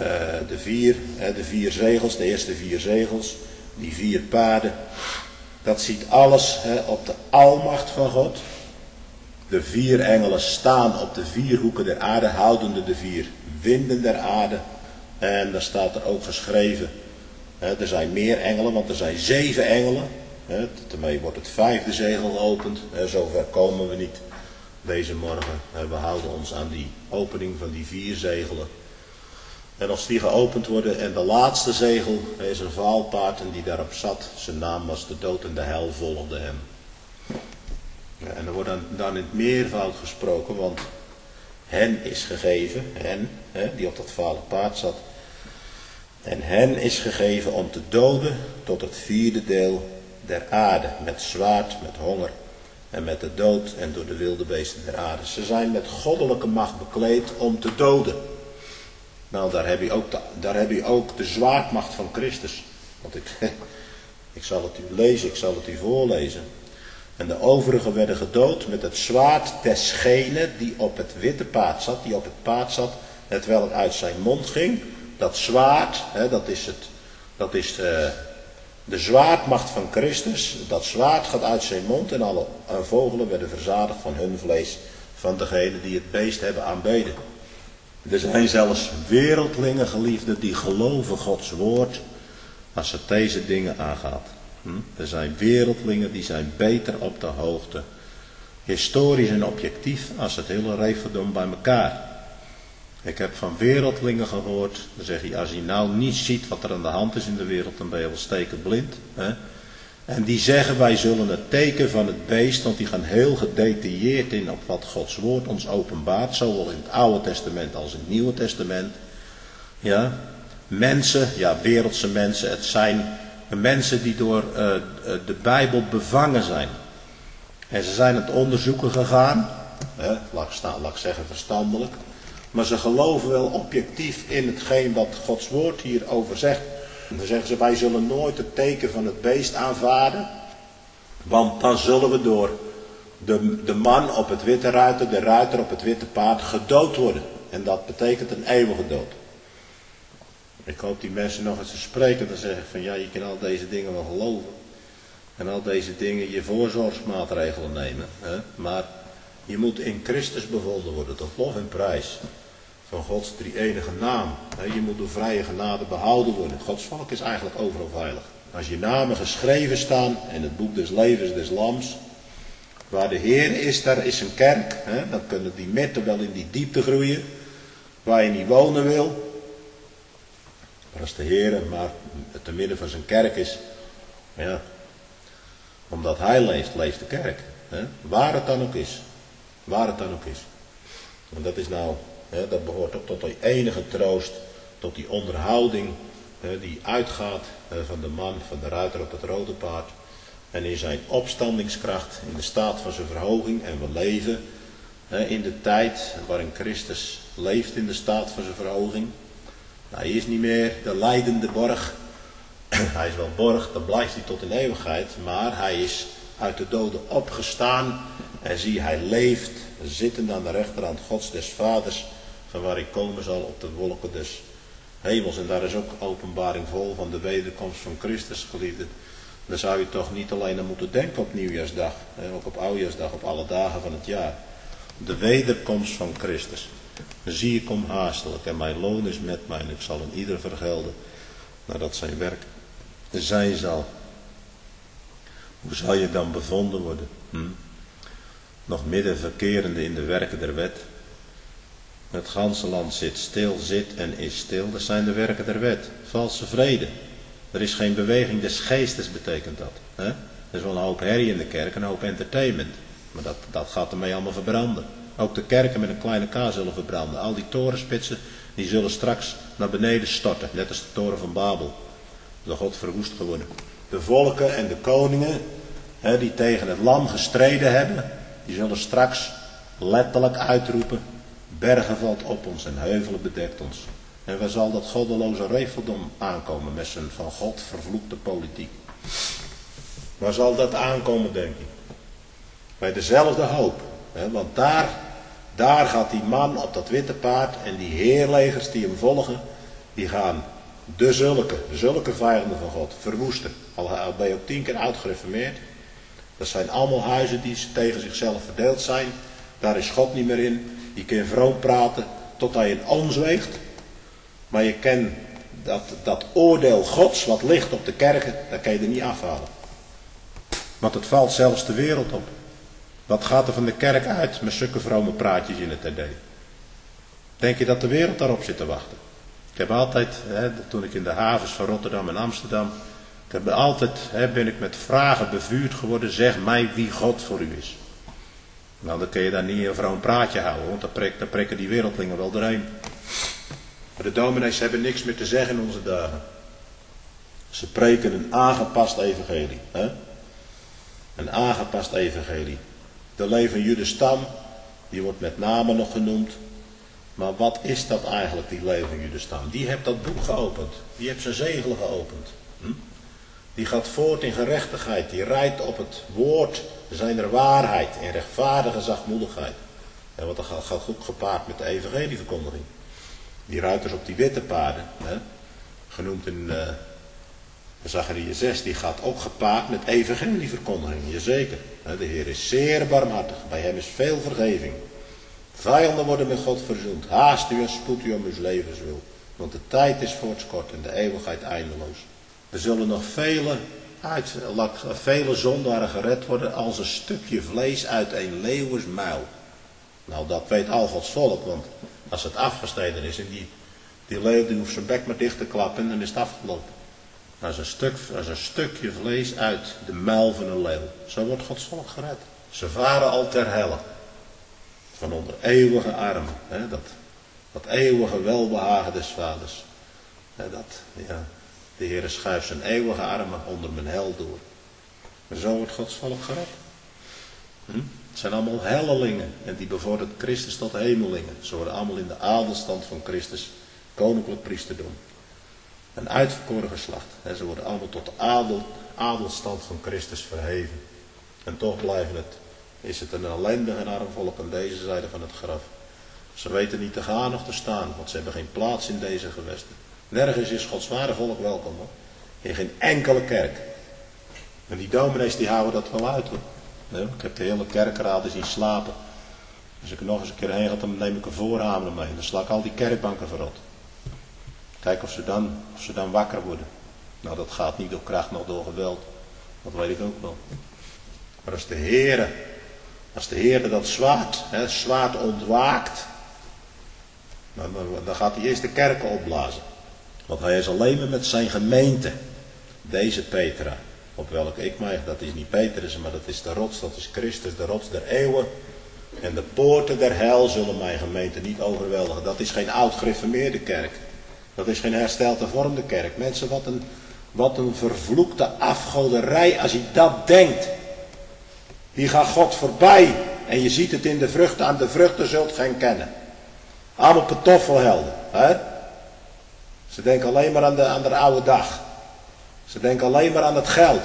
de 4 zegels, de eerste 4 zegels, die 4 paarden. Dat ziet alles op de almacht van God. De 4 engelen staan op de 4 hoeken der aarde, houdende de 4 winden der aarde. En daar staat er ook geschreven, er zijn meer engelen, want er zijn 7 engelen. Daarmee wordt het 5e zegel geopend. Zover komen we niet deze morgen. We houden ons aan die opening van die 4 zegelen. En als die geopend worden en de laatste zegel is een vaalpaard en die daarop zat, zijn naam was de dood en de hel volgde hem. En er wordt dan in het meervoud gesproken, want hen is gegeven, hen, die op dat vale paard zat, en hen is gegeven om te doden tot het 4e deel der aarde, met zwaard, met honger en met de dood en door de wilde beesten der aarde. Ze zijn met goddelijke macht bekleed om te doden. Nou, daar heb je ook de zwaardmacht van Christus. Want ik zal het u lezen, ik zal het u voorlezen. En de overigen werden gedood met het zwaard desgene die op het witte paard zat, hetwelk uit zijn mond ging. Dat zwaard, dat is de zwaardmacht van Christus. Dat zwaard gaat uit zijn mond en alle vogelen werden verzadigd van hun vlees, van degene die het beest hebben aanbeden. Er zijn zelfs wereldlingen, geliefden, die geloven Gods woord als het deze dingen aangaat. Er zijn wereldlingen die zijn beter op de hoogte, historisch en objectief, als het hele reefverdom bij elkaar. Ik heb van wereldlingen gehoord, dan zeg je, als je nou niet ziet wat er aan de hand is in de wereld, dan ben je wel stekenblind. En die zeggen, wij zullen het teken van het beest, want die gaan heel gedetailleerd in op wat Gods woord ons openbaart, zowel in het Oude Testament als in het Nieuwe Testament. Ja, mensen, wereldse mensen, het zijn mensen die door de Bijbel bevangen zijn. En ze zijn het onderzoeken gegaan, laat ik zeggen verstandelijk, maar ze geloven wel objectief in hetgeen wat Gods woord hierover zegt. En dan zeggen ze, wij zullen nooit het teken van het beest aanvaarden, want dan zullen we door de man op het witte ruiter, de ruiter op het witte paard, gedood worden. En dat betekent een eeuwige dood. Ik hoop die mensen nog eens te spreken, dan zeggen van ja, je kan al deze dingen wel geloven. En al deze dingen je voorzorgsmaatregelen nemen. Maar je moet in Christus bevonden worden, tot lof en prijs van Gods drie-enige naam. Je moet door vrije genade behouden worden. Gods volk is eigenlijk overal veilig. Als je namen geschreven staan in het boek des levens des lams, waar de Heer is, daar is een kerk. Dan kunnen die mitten wel in die diepte groeien, waar je niet wonen wil. Maar als de Heer maar te midden van zijn kerk is, ja, omdat hij leeft, leeft de kerk. Waar het dan ook is. Waar het dan ook is. En dat is nou Dat behoort ook tot die enige troost, tot die onderhouding die uitgaat van de man, van de ruiter op het rode paard. En in zijn opstandingskracht, in de staat van zijn verhoging. En we leven in de tijd waarin Christus leeft in de staat van zijn verhoging. Hij is niet meer de lijdende borg. Hij is wel borg, dan blijft hij tot in eeuwigheid. Maar hij is uit de doden opgestaan. En zie, hij leeft zittend aan de rechterhand Gods des Vaders. Van waar hij komen zal op de wolken des hemels. En daar is ook openbaring vol van de wederkomst van Christus, geliefde. Dan zou je toch niet alleen aan moeten denken op nieuwjaarsdag. Ook op oudjaarsdag, op alle dagen van het jaar. De wederkomst van Christus. Dan zie ik kom haastelijk en mijn loon is met mij. En ik zal een ieder vergelden nadat zijn werk zijn zal. Hoe zal je dan bevonden worden? Nog midden verkerende in de werken der wet. Het ganse land zit en is stil. Dat zijn de werken der wet. Valse vrede. Er is geen beweging des geestes, betekent dat. Er is wel een hoop herrie in de kerk, een hoop entertainment. Maar dat gaat ermee allemaal verbranden. Ook de kerken met een kleine k zullen verbranden. Al die torenspitsen, die zullen straks naar beneden storten. Net als de toren van Babel. De God verwoest geworden. De volken en de koningen, die tegen het lam gestreden hebben, die zullen straks letterlijk uitroepen: bergen valt op ons en heuvelen bedekt ons. En waar zal dat goddeloze regeldom aankomen met zijn van God vervloekte politiek? Waar zal dat aankomen, denk ik? Bij dezelfde hoop. Want daar gaat die man op dat witte paard en die heerlegers die hem volgen, die gaan zulke vijanden van God verwoesten. Al ben je ook 10 keer uitgereformeerd. Dat zijn allemaal huizen die tegen zichzelf verdeeld zijn. Daar is God niet meer in. Je kan vroom praten tot hij een oom zweegt. Maar je kent dat oordeel Gods wat ligt op de kerken, dat kan je er niet afhalen. Want het valt zelfs de wereld op. Wat gaat er van de kerk uit met zulke vrome praatjes in het TD? Denk je dat de wereld daarop zit te wachten? Ik heb altijd, toen ik in de havens van Rotterdam en Amsterdam, ben ik met vragen bevuurd geworden: zeg mij wie God voor u is. Nou, dan kun je daar niet een vroom praatje houden, want dan prikken die wereldlingen wel doorheen. Maar de dominees hebben niks meer te zeggen in onze dagen. Ze preken een aangepast evangelie. Een aangepast evangelie. De levende stam, die wordt met name nog genoemd. Maar wat is dat eigenlijk, die levende stam? Die heeft dat boek geopend. Die heeft zijn zegelen geopend. Die gaat voort in gerechtigheid. Die rijdt op het woord zijner waarheid. In rechtvaardige zachtmoedigheid. En wat dat gaat goed gepaard met de evangelieverkondiging. Die ruiters op die witte paarden, genoemd in Zachariah 6, die gaat ook gepaard met evangelieverkondiging, jazeker. De Heer is zeer barmhartig, bij hem is veel vergeving. Vijanden worden met God verzoend, haast u en spoed u om uw levens wil. Want de tijd is voortskort en de eeuwigheid eindeloos. Er zullen nog vele zondaren gered worden als een stukje vlees uit een leeuwensmuil. Nou, dat weet al Gods volk, want als het afgesneden is en die leeuw die hoeft zijn bek maar dicht te klappen en dan is het afgelopen. Als een stukje vlees uit de muil van een leeuw. Zo wordt Gods volk gered. Ze varen al ter helle. Van onder eeuwige armen. Dat eeuwige welbehagen des vaders. De Heer schuift zijn eeuwige armen onder mijn hel door. Maar zo wordt Gods volk gered. Het zijn allemaal hellelingen. En die bevordert Christus tot hemelingen. Ze worden allemaal in de adelstand van Christus. Koninklijk priesterdom. Een uitverkoren geslacht. Ze worden allemaal tot de adelstand van Christus verheven. En toch is het een ellendig en arm volk aan deze zijde van het graf. Ze weten niet te gaan of te staan, want ze hebben geen plaats in deze gewesten. Nergens is Gods ware volk welkom, hoor. In geen enkele kerk. En die dominees die houden dat wel uit, hoor. Ik heb de hele kerkraden zien slapen. Als ik er nog eens een keer heen ga, dan neem ik een voorhamer mee. Dan sla ik al die kerkbanken verrot. Kijk of ze dan wakker worden. Nou, dat gaat niet door kracht, nog door geweld. Dat weet ik ook wel. Maar als de Heer dat zwaard ontwaakt, dan gaat hij eerst de kerken opblazen. Want hij is alleen maar met zijn gemeente, deze Petra, op welke ik mij, dat is niet Petrus, maar dat is de rots, dat is Christus, de rots der eeuwen. En de poorten der hel zullen mijn gemeente niet overweldigen. Dat is geen oud gereformeerde kerk. Dat is geen hersteld hervormde kerk. Mensen, wat een vervloekte afgoderij als je dat denkt. Hier gaat God voorbij. En je ziet het in de vruchten. Aan de vruchten zult gij kennen. Allemaal pantoffelhelden. Hè? Ze denken alleen maar aan de oude dag. Ze denken alleen maar aan het geld.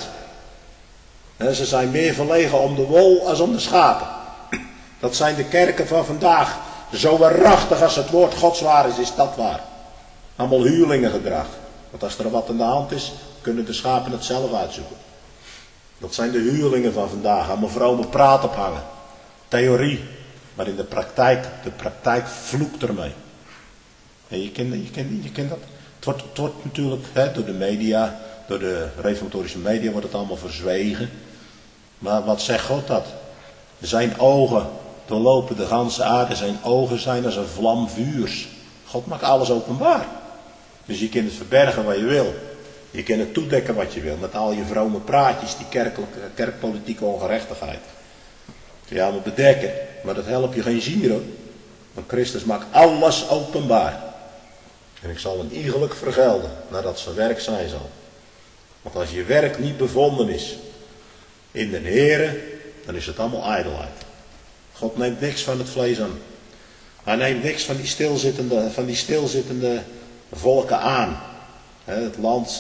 En ze zijn meer verlegen om de wol als om de schapen. Dat zijn de kerken van vandaag. Zo waarachtig als het woord Gods waar is dat waar. Allemaal huurlingengedrag. Want als er wat aan de hand is, kunnen de schapen het zelf uitzoeken. Dat zijn de huurlingen van vandaag. Allemaal vrome praat ophangen. Theorie. Maar in de praktijk vloekt ermee. En je kent dat. Het wordt natuurlijk door de media, door de reformatorische media wordt het allemaal verzwegen. Maar wat zegt God dat? Zijn ogen doorlopen de ganse aarde. Zijn ogen zijn als een vlam vuurs. God maakt alles openbaar. Dus je kunt het verbergen wat je wil. Je kunt het toedekken wat je wil. Met al je vrome praatjes, die kerkpolitieke ongerechtigheid. Kun je allemaal bedekken. Maar dat helpt je geen zier hoor. Want Christus maakt alles openbaar. En ik zal hem iegelijk vergelden, nadat zijn werk zijn zal. Want als je werk niet bevonden is in den Heere, dan is het allemaal ijdelheid. God neemt niks van het vlees aan. Hij neemt niks van die stilzittende volken aan. Het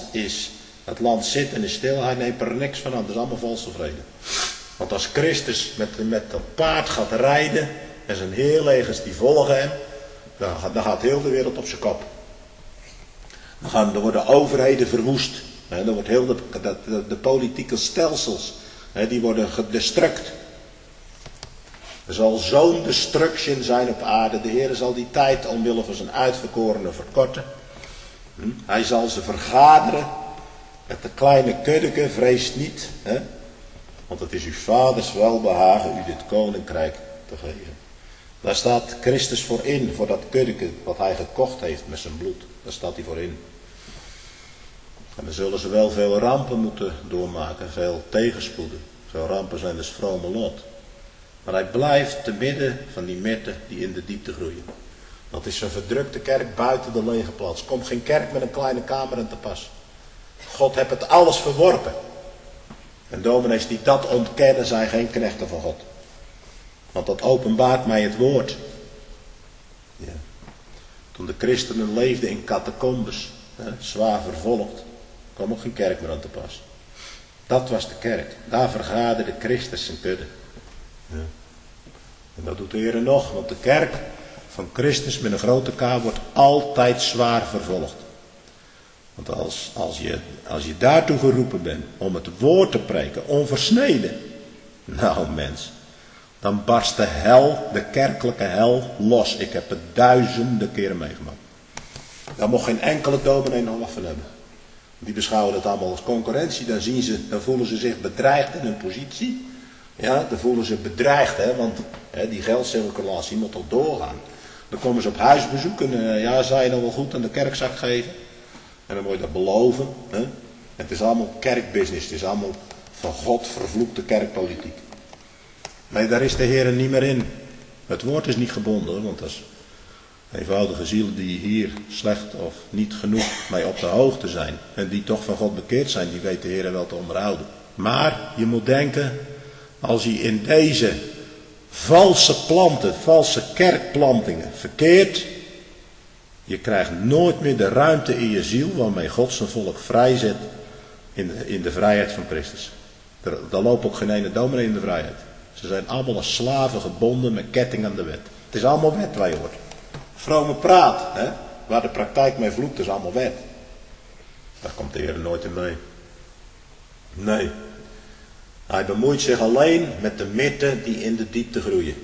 land zit en is stil, hij neemt er niks van aan. Dat is allemaal valse vrede. Want als Christus met dat paard gaat rijden en zijn heerlegers die volgen hem, dan gaat heel de wereld op zijn kop. Dan worden overheden verwoest. Dan wordt heel de politieke stelsels, die worden gedestruct. Er zal zo'n destruction zijn op aarde. De Heer zal die tijd omwille van zijn uitverkorenen verkorten. Hij zal ze vergaderen met de kleine kuddeke, vrees niet. Want het is uw vaders welbehagen u dit koninkrijk te geven. Daar staat Christus voor in, voor dat kuddeke wat hij gekocht heeft met zijn bloed. Daar staat hij voor in. En dan zullen ze wel veel rampen moeten doormaken, veel tegenspoeden. Veel rampen zijn dus vrome lot. Maar hij blijft te midden van die metten die in de diepte groeien. Dat is een verdrukte kerk buiten de lege plaats. Komt geen kerk met een kleine kamer aan te pas. God heeft het alles verworpen. En dominees die dat ontkennen zijn geen knechten van God. Want dat openbaart mij het woord. Ja. Toen de christenen leefden in catacombes, zwaar vervolgd, kwam ook geen kerk meer aan te pas. Dat was de kerk. Daar vergaderde Christus zijn kudde. Ja. En dat doet de Heer nog, want de kerk van Christus met een grote K wordt altijd zwaar vervolgd. Want als je daartoe geroepen bent om het woord te preken, onversneden. Nou mens, dan barst de hel, de kerkelijke hel, los. Ik heb het duizenden keren meegemaakt. Daar mocht geen enkele dominee nog wat van hebben. Die beschouwen het allemaal als concurrentie. Dan voelen ze zich bedreigd in hun positie. Ja, dan voelen ze bedreigd, want die geldcirculatie moet toch doorgaan. Dan komen ze op huisbezoek en zou je nou wel goed aan de kerkzak geven? En dan moet je dat beloven. Het is allemaal kerkbusiness. Het is allemaal van God vervloekte kerkpolitiek. Nee, daar is de Heer niet meer in. Het woord is niet gebonden, want dat is eenvoudige zielen die hier slecht of niet genoeg mee op de hoogte zijn. En die toch van God bekeerd zijn, die weet de Heer wel te onderhouden. Maar je moet denken, als je in deze valse planten, valse kerkplantingen verkeert, je krijgt nooit meer de ruimte in je ziel waarmee God zijn volk vrijzet in de vrijheid van Christus. Daar loopt ook geen ene dominee in de vrijheid. Ze zijn allemaal als slaven gebonden met ketting aan de wet. Het is allemaal wet waar je hoort. Vrome praat, waar de praktijk mee vloekt, is allemaal wet. Daar komt de Heer nooit in mee. Nee. Hij bemoeit zich alleen met de mitten die in de diepte groeien.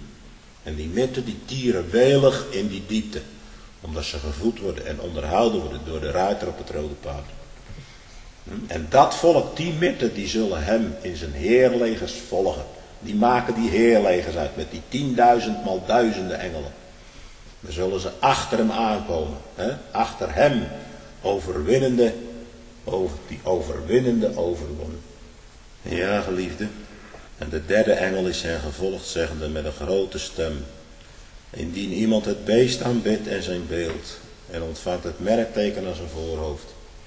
En die mitten die tieren welig in die diepte. Omdat ze gevoed worden en onderhouden worden door de ruiter op het rode paard. En dat volk, die mitten, die zullen hem in zijn heerlegers volgen. Die maken die heerlegers uit met die 10.000 maal duizenden engelen. Dan zullen ze achter hem aankomen. Achter hem overwinnende, die overwinnende overwonnen. Ja, geliefde. En de derde engel is hen gevolgd, zeggende met een grote stem: indien iemand het beest aanbidt en zijn beeld, en ontvangt het merkteken aan zijn voorhoofd,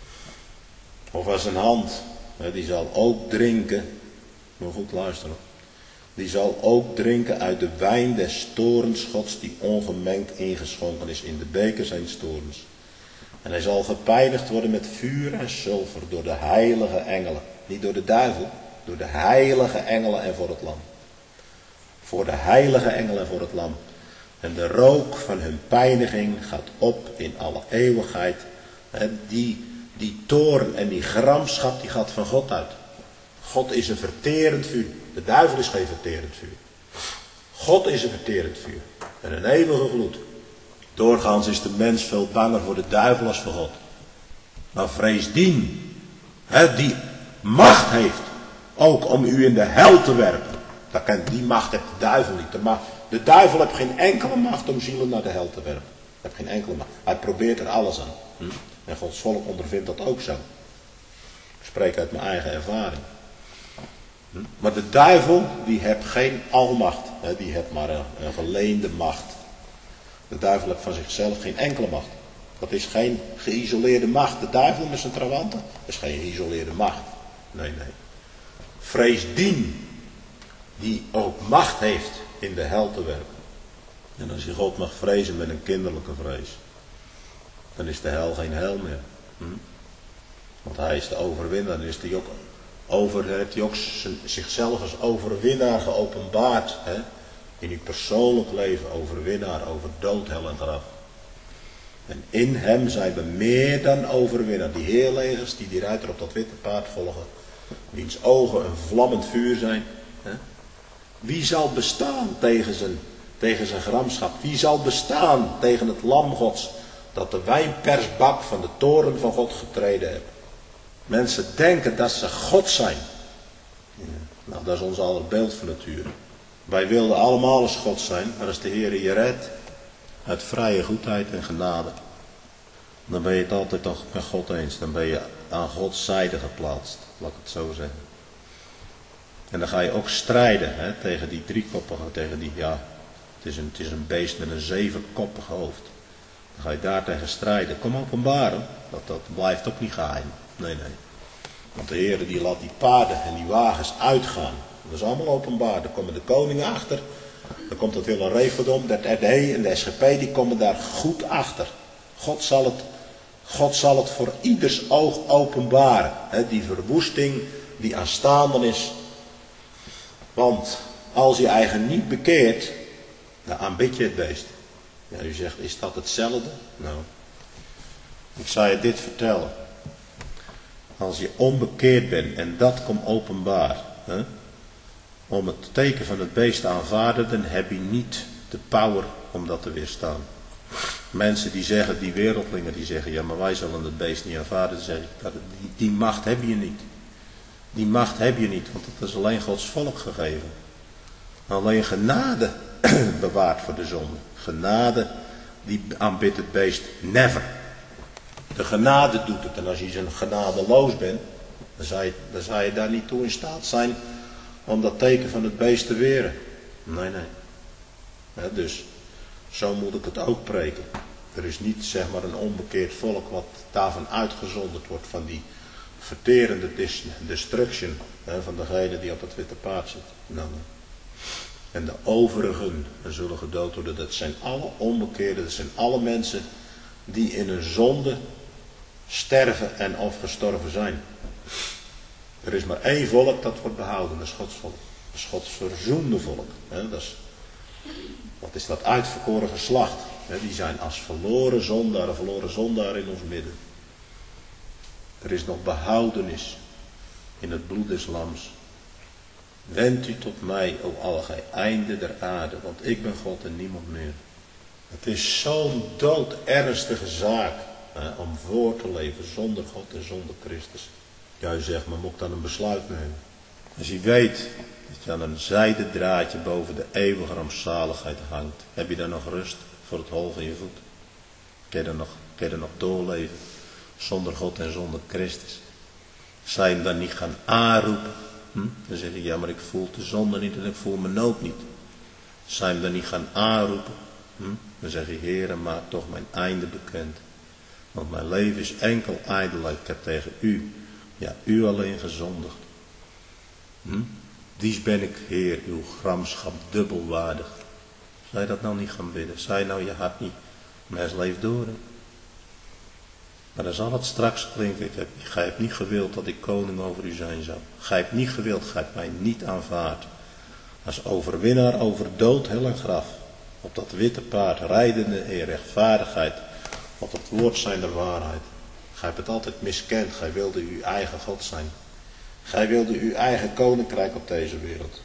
of aan zijn hand, die zal ook drinken, moet goed luisteren, die zal ook drinken uit de wijn des toorns Gods, die ongemengd ingeschonken is in de beker zijn toorns. En hij zal gepijnigd worden met vuur en zilver door de heilige engelen. Niet door de duivel, door de heilige engelen en voor het lam. Voor de heilige engelen en voor het lam. En de rook van hun pijniging gaat op in alle eeuwigheid. Die toorn en die gramschap die gaat van God uit. God is een verterend vuur. De duivel is geen verterend vuur. God is een verterend vuur. En een eeuwige gloed. Doorgaans is de mens veel banger voor de duivel als voor God. Maar vrees die macht heeft ook om u in de hel te werpen. Die macht heeft de duivel niet. De duivel heeft geen enkele macht om zielen naar de hel te werpen. Hij heeft geen enkele macht. Hij probeert er alles aan. En Gods volk ondervindt dat ook zo. Ik spreek uit mijn eigen ervaring. Maar de duivel die heeft geen almacht. Die heeft maar een geleende macht. De duivel heeft van zichzelf geen enkele macht. Dat is geen geïsoleerde macht. De duivel met zijn trawanten, dat is geen geïsoleerde macht. Nee. Vrees die ook macht heeft in de hel te werpen. En als je God mag vrezen met een kinderlijke vrees, dan is de hel geen hel meer. Want hij is de overwinnaar. Dan is hij ook heeft hij ook zichzelf als overwinnaar geopenbaard. In uw persoonlijk leven overwinnaar over dood, hel en graf. En in hem zijn we meer dan overwinnaar. Die heerlegers die ruiter op dat witte paard volgen, wiens ogen een vlammend vuur zijn. Wie zal bestaan tegen zijn gramschap? Wie zal bestaan tegen het lam Gods dat de wijnpersbak van de toren van God getreden heeft? Mensen denken dat ze God zijn. Nou, dat is ons aller beeld van nature. Wij wilden allemaal als God zijn, maar als de Heer je redt, uit vrije goedheid en genade, dan ben je het altijd toch met God eens. Dan ben je aan Gods zijde geplaatst, laat ik het zo zeggen. En dan ga je ook strijden tegen die driekoppige, het is een beest met een 7-koppig hoofd. Dan ga je daar tegen strijden. Kom openbaren, dat blijft ook niet geheim. Nee. Want de Heer die laat die paarden en die wagens uitgaan. Dat is allemaal openbaar. Daar komen de koningen achter. Dan komt het hele referendum. De RD en de SGP die komen daar goed achter. God zal het voor ieders oog openbaren. Die verwoesting die aanstaande is. Want als je eigen niet bekeert, dan aanbid je het beest. Ja, u zegt, is dat hetzelfde? Nou, ik zal je dit vertellen. Als je onbekeerd bent en dat komt openbaar, om het teken van het beest te aanvaarden, dan heb je niet de power om dat te weerstaan. Mensen die zeggen, die wereldlingen, die zeggen, ja maar wij zullen het beest niet aanvaarden, dan zeg ik, die macht heb je niet. Die macht heb je niet, want het is alleen Gods volk gegeven. Alleen genade bewaart voor de zonde. Genade, die aanbidt het beest never. De genade doet het. En als je zo'n genadeloos bent, dan zou je daar niet toe in staat zijn om dat teken van het beest te weren. Nee. Dus zo moet ik het ook preken. Er is niet zeg maar een onbekeerd volk wat daarvan uitgezonderd wordt, van die verterende destruction van degene die op het witte paard zit. Nee. En de overigen zullen gedood worden. Dat zijn alle onbekeerden. Dat zijn alle mensen die in een zonde sterven en of gestorven zijn. Er is maar één volk dat wordt behouden. Dat is Gods volk. Dat is Gods verzoende volk. Wat is dat uitverkoren geslacht? Die zijn als verloren zondaar in ons midden. Er is nog behoudenis in het bloed des lams. Wend u tot mij, o alle gij einde der aarde, want ik ben God en niemand meer. Het is zo'n doodernstige zaak om voor te leven zonder God en zonder Christus. Ja, u zegt, maar moet ik dan een besluit nemen? Als je weet dat je aan een zijden draadje boven de eeuwige rampzaligheid hangt, heb je dan nog rust voor het hol van je voet? Kun je er nog doorleven zonder God en zonder Christus? Zou je hem dan niet gaan aanroepen Dan zeg ik, ja, maar ik voel de zonde niet en ik voel mijn nood niet. Zijn we dan niet gaan aanroepen? Dan zeg je, Heere, maak toch mijn einde bekend. Want mijn leven is enkel ijdelheid. Ik heb tegen u, ja, u alleen gezondigd. Dies ben ik, Heer, uw gramschap dubbelwaardig. Zou je dat nou niet gaan bidden? Zou je nou je hart niet, mens leeft door. Hè? Maar dan zal het straks klinken, gij hebt niet gewild dat ik koning over u zijn zou. Gij hebt niet gewild, gij hebt mij niet aanvaard. Als overwinnaar over dood, hel en graf. Op dat witte paard, rijdende in rechtvaardigheid. Op het woord zijn der waarheid. Gij hebt het altijd miskend, gij wilde uw eigen God zijn. Gij wilde uw eigen koninkrijk op deze wereld.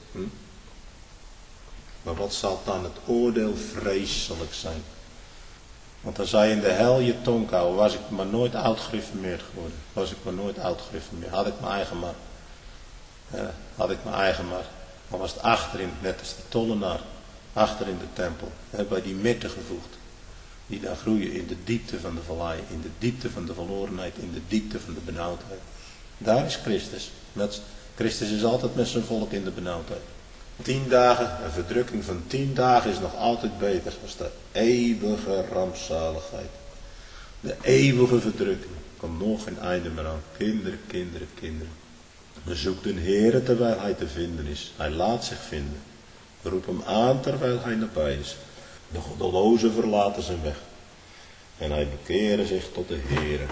Maar wat zal dan het oordeel vreselijk zijn? Want dan zou je in de hel je tong houden. Was ik maar nooit oud-gereformeerd geworden. Was ik maar nooit oud-gereformeerd. Had ik mijn eigen maar. Had ik mijn eigen maar. Dan was het achterin, net als de tollenaar. Achter in de tempel. Bij die midden gevoegd. Die daar groeien in de diepte van de vallei. In de diepte van de verlorenheid. In de diepte van de benauwdheid. Daar is Christus. Christus is altijd met zijn volk in de benauwdheid. 10 dagen, een verdrukking van 10 dagen is nog altijd beter dan de eeuwige rampzaligheid. De eeuwige verdrukking. Er komt nog geen einde meer aan. Kinderen, kinderen, kinderen. We zoeken de Heere terwijl hij te vinden is. Hij laat zich vinden. We roepen hem aan terwijl hij nabij is. De goddelozen verlaten zijn weg. En hij bekeren zich tot de Heere.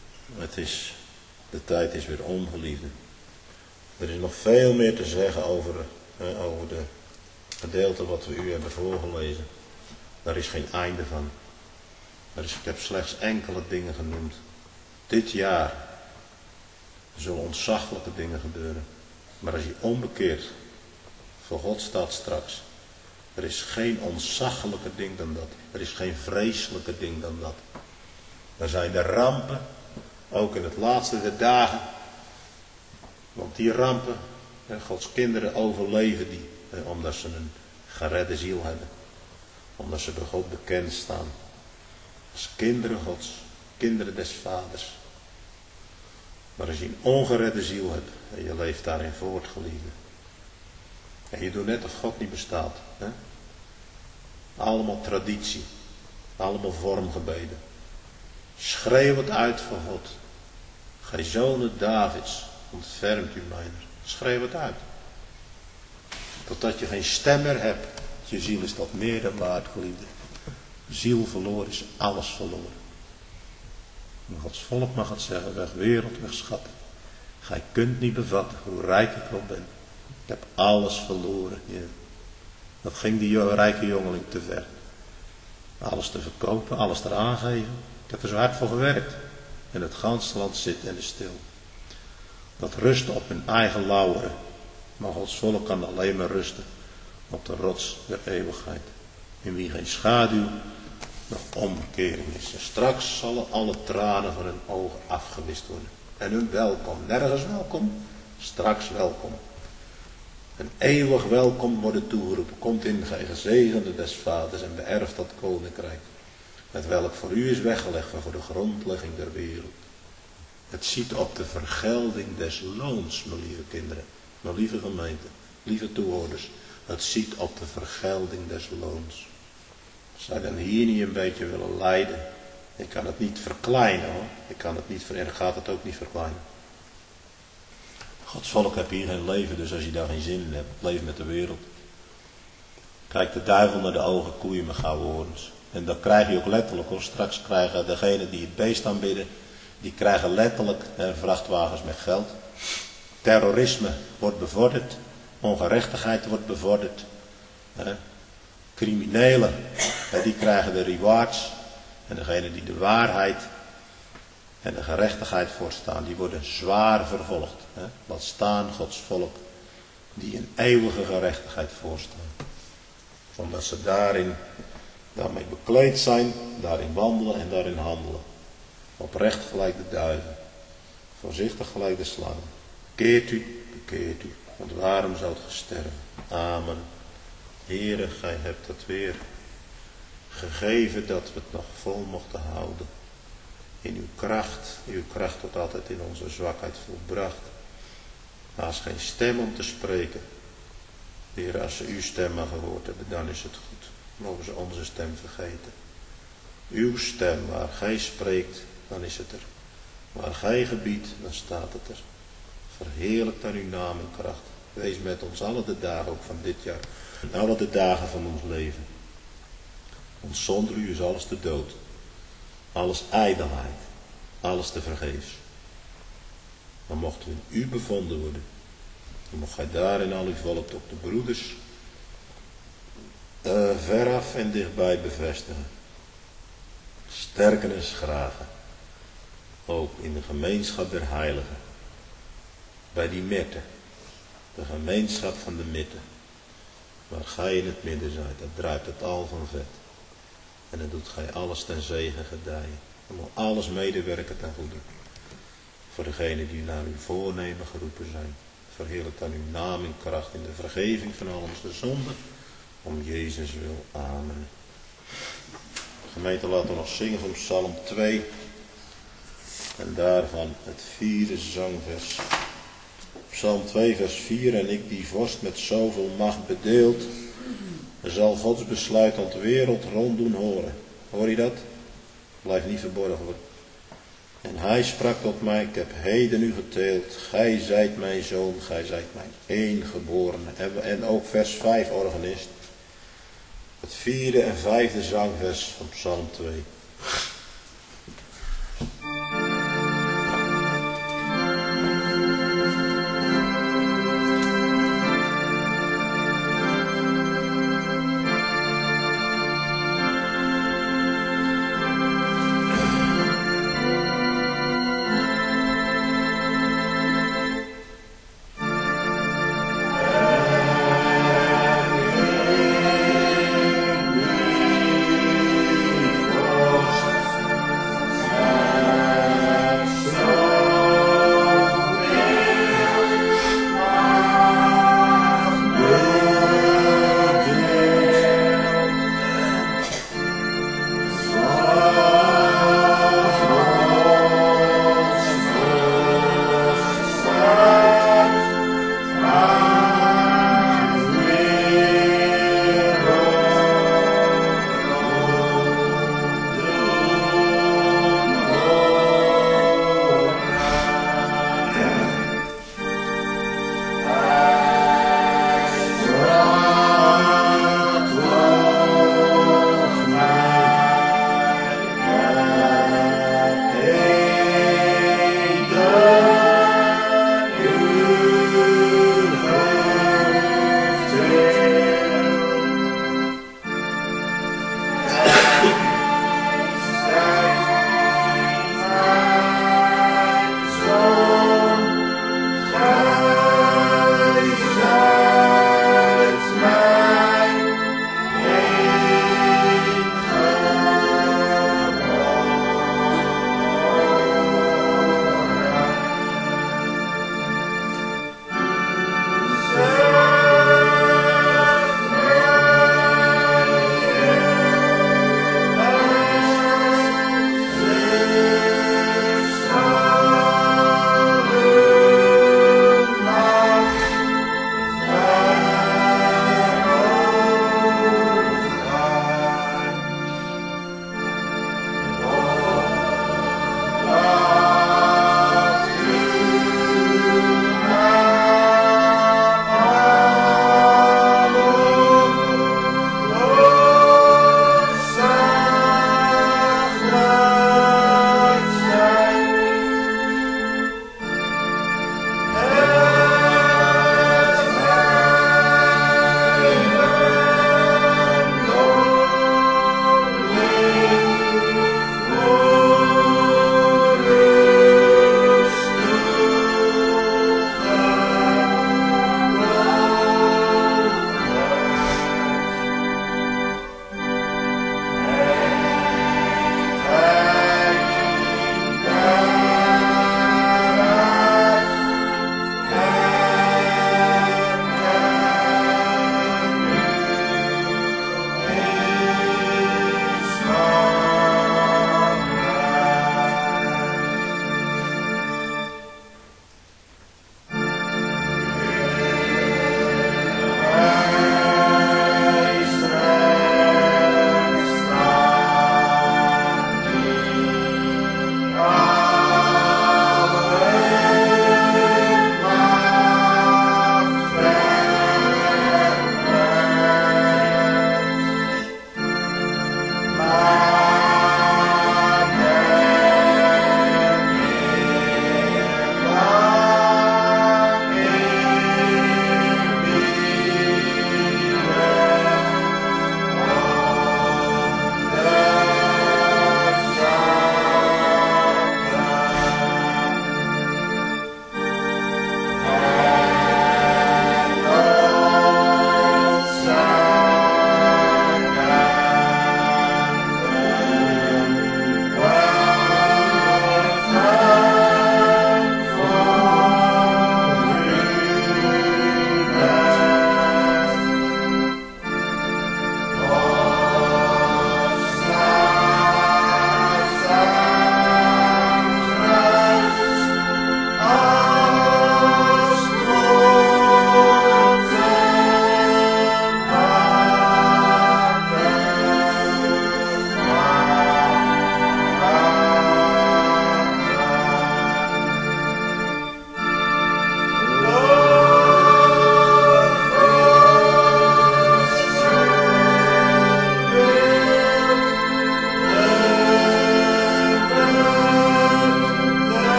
De tijd is weer om, geliefden. Er is nog veel meer te zeggen over de gedeelte wat we u hebben voorgelezen. Daar is geen einde van. Ik heb slechts enkele dingen genoemd. Dit jaar zullen ontzaglijke dingen gebeuren. Maar als je onbekeerd voor God staat straks. Er is geen ontzaglijke ding dan dat. Er is geen vreselijke ding dan dat. Er zijn de rampen. Ook in het laatste der dagen. Want die rampen, Gods kinderen overleven die. Omdat ze een geredde ziel hebben. Omdat ze bij God bekend staan. Als kinderen Gods. Kinderen des vaders. Maar als je een ongeredde ziel hebt. En je leeft daarin voort, geliefde. En je doet net of God niet bestaat. Hè? Allemaal traditie. Allemaal vormgebeden. Schreeuw het uit voor God. Gij zonen Davids, ontfermt u mijner. Schreeuw het uit. Totdat je geen stem meer hebt. Je ziel is dat meer dan waard, geliefde. Ziel verloren is alles verloren. En Gods volk mag het zeggen, weg wereld, weg schat. Gij kunt niet bevatten hoe rijk ik wel ben. Ik heb alles verloren. Ja. Dat ging die rijke jongeling te ver. Alles te verkopen, alles te aangeven. Ik heb er zo hard voor gewerkt. En het ganse land zit en is stil. Dat rust op hun eigen lauweren. Maar Gods volk kan alleen maar rusten op de rots der eeuwigheid. In wie geen schaduw nog omkering is. En straks zullen alle tranen van hun ogen afgewist worden. En hun welkom, nergens welkom, straks welkom. Een eeuwig welkom worden toegeroepen. Komt in, gij gezegende des vaders en beërft dat koninkrijk. Met welk voor u is weggelegd voor de grondlegging der wereld. Het ziet op de vergelding des loons, mijn lieve kinderen. Mijn lieve gemeente, lieve toehoorders. Het ziet op de vergelding des loons. Zou je dan hier niet een beetje willen lijden? Ik kan het niet verkleinen hoor. En gaat het ook niet verkleinen. Gods volk heeft hier geen leven, dus als je daar geen zin in hebt, leef met de wereld. Kijk de duivel naar de ogen, koeien met gouden horens. En dat krijg je ook letterlijk hoor. Straks krijgen degenen die het beest aanbidden, die krijgen letterlijk vrachtwagens met geld. Terrorisme wordt bevorderd. Ongerechtigheid wordt bevorderd. Criminelen, die krijgen de rewards. En degenen die de waarheid en de gerechtigheid voorstaan, die worden zwaar vervolgd. Laat staan Gods volk die in eeuwige gerechtigheid voorstaan. Omdat ze daarmee bekleed zijn, daarin wandelen en daarin handelen. Oprecht gelijk de duiven, voorzichtig gelijk de slangen. Bekeert u, bekeert u, want waarom zoudt ge sterven? Amen. Heere, gij hebt het weer gegeven dat we het nog vol mochten houden. In uw kracht tot altijd in onze zwakheid volbracht. Haast geen stem om te spreken. Heer, als ze uw stem maar gehoord hebben, dan is het goed. Mogen ze onze stem vergeten. Uw stem, waar gij spreekt, dan is het er. Waar gij gebiedt, dan staat het er. Verheerlijk dan uw naam en kracht. Wees met ons alle de dagen ook van dit jaar. En alle de dagen van ons leven. Want zonder u is alles te dood. Alles ijdelheid. Alles te vergeefs. Maar mochten we in u bevonden worden. Dan mocht gij daar in al uw volk ook de broeders veraf en dichtbij bevestigen. Sterken en schragen. Ook in de gemeenschap der heiligen. Bij die mette. De gemeenschap van de mitte. Waar gij in het midden zijt, dat druipt het al van vet. En dan doet gij alles ten zegen gedijen. Dan moet alles medewerken ten goede. Voor degenen die naar uw voornemen geroepen zijn. Verheerlijk dan uw naam en kracht in de vergeving van al onze zonden. Om Jezus wil. Amen. Gemeente, laten we nog zingen van Psalm 2. En daarvan het 4e zangvers. Psalm 2 vers 4. En ik die vorst met zoveel macht bedeeld. Zal Gods besluit aan de wereld rond doen horen. Hoor je dat? Blijf niet verborgen worden. En hij sprak tot mij, ik heb heden u geteeld. Gij zijt mijn zoon, gij zijt mijn eengeborene. En ook vers 5 organist. Het 4e en 5e zangvers van Psalm 2.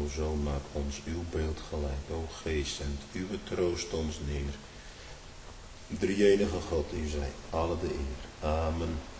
O Zoon, maak ons uw beeld gelijk. O Geest, zend uw troost ons neer. Drie-enige God, u zij alle de eer. Amen.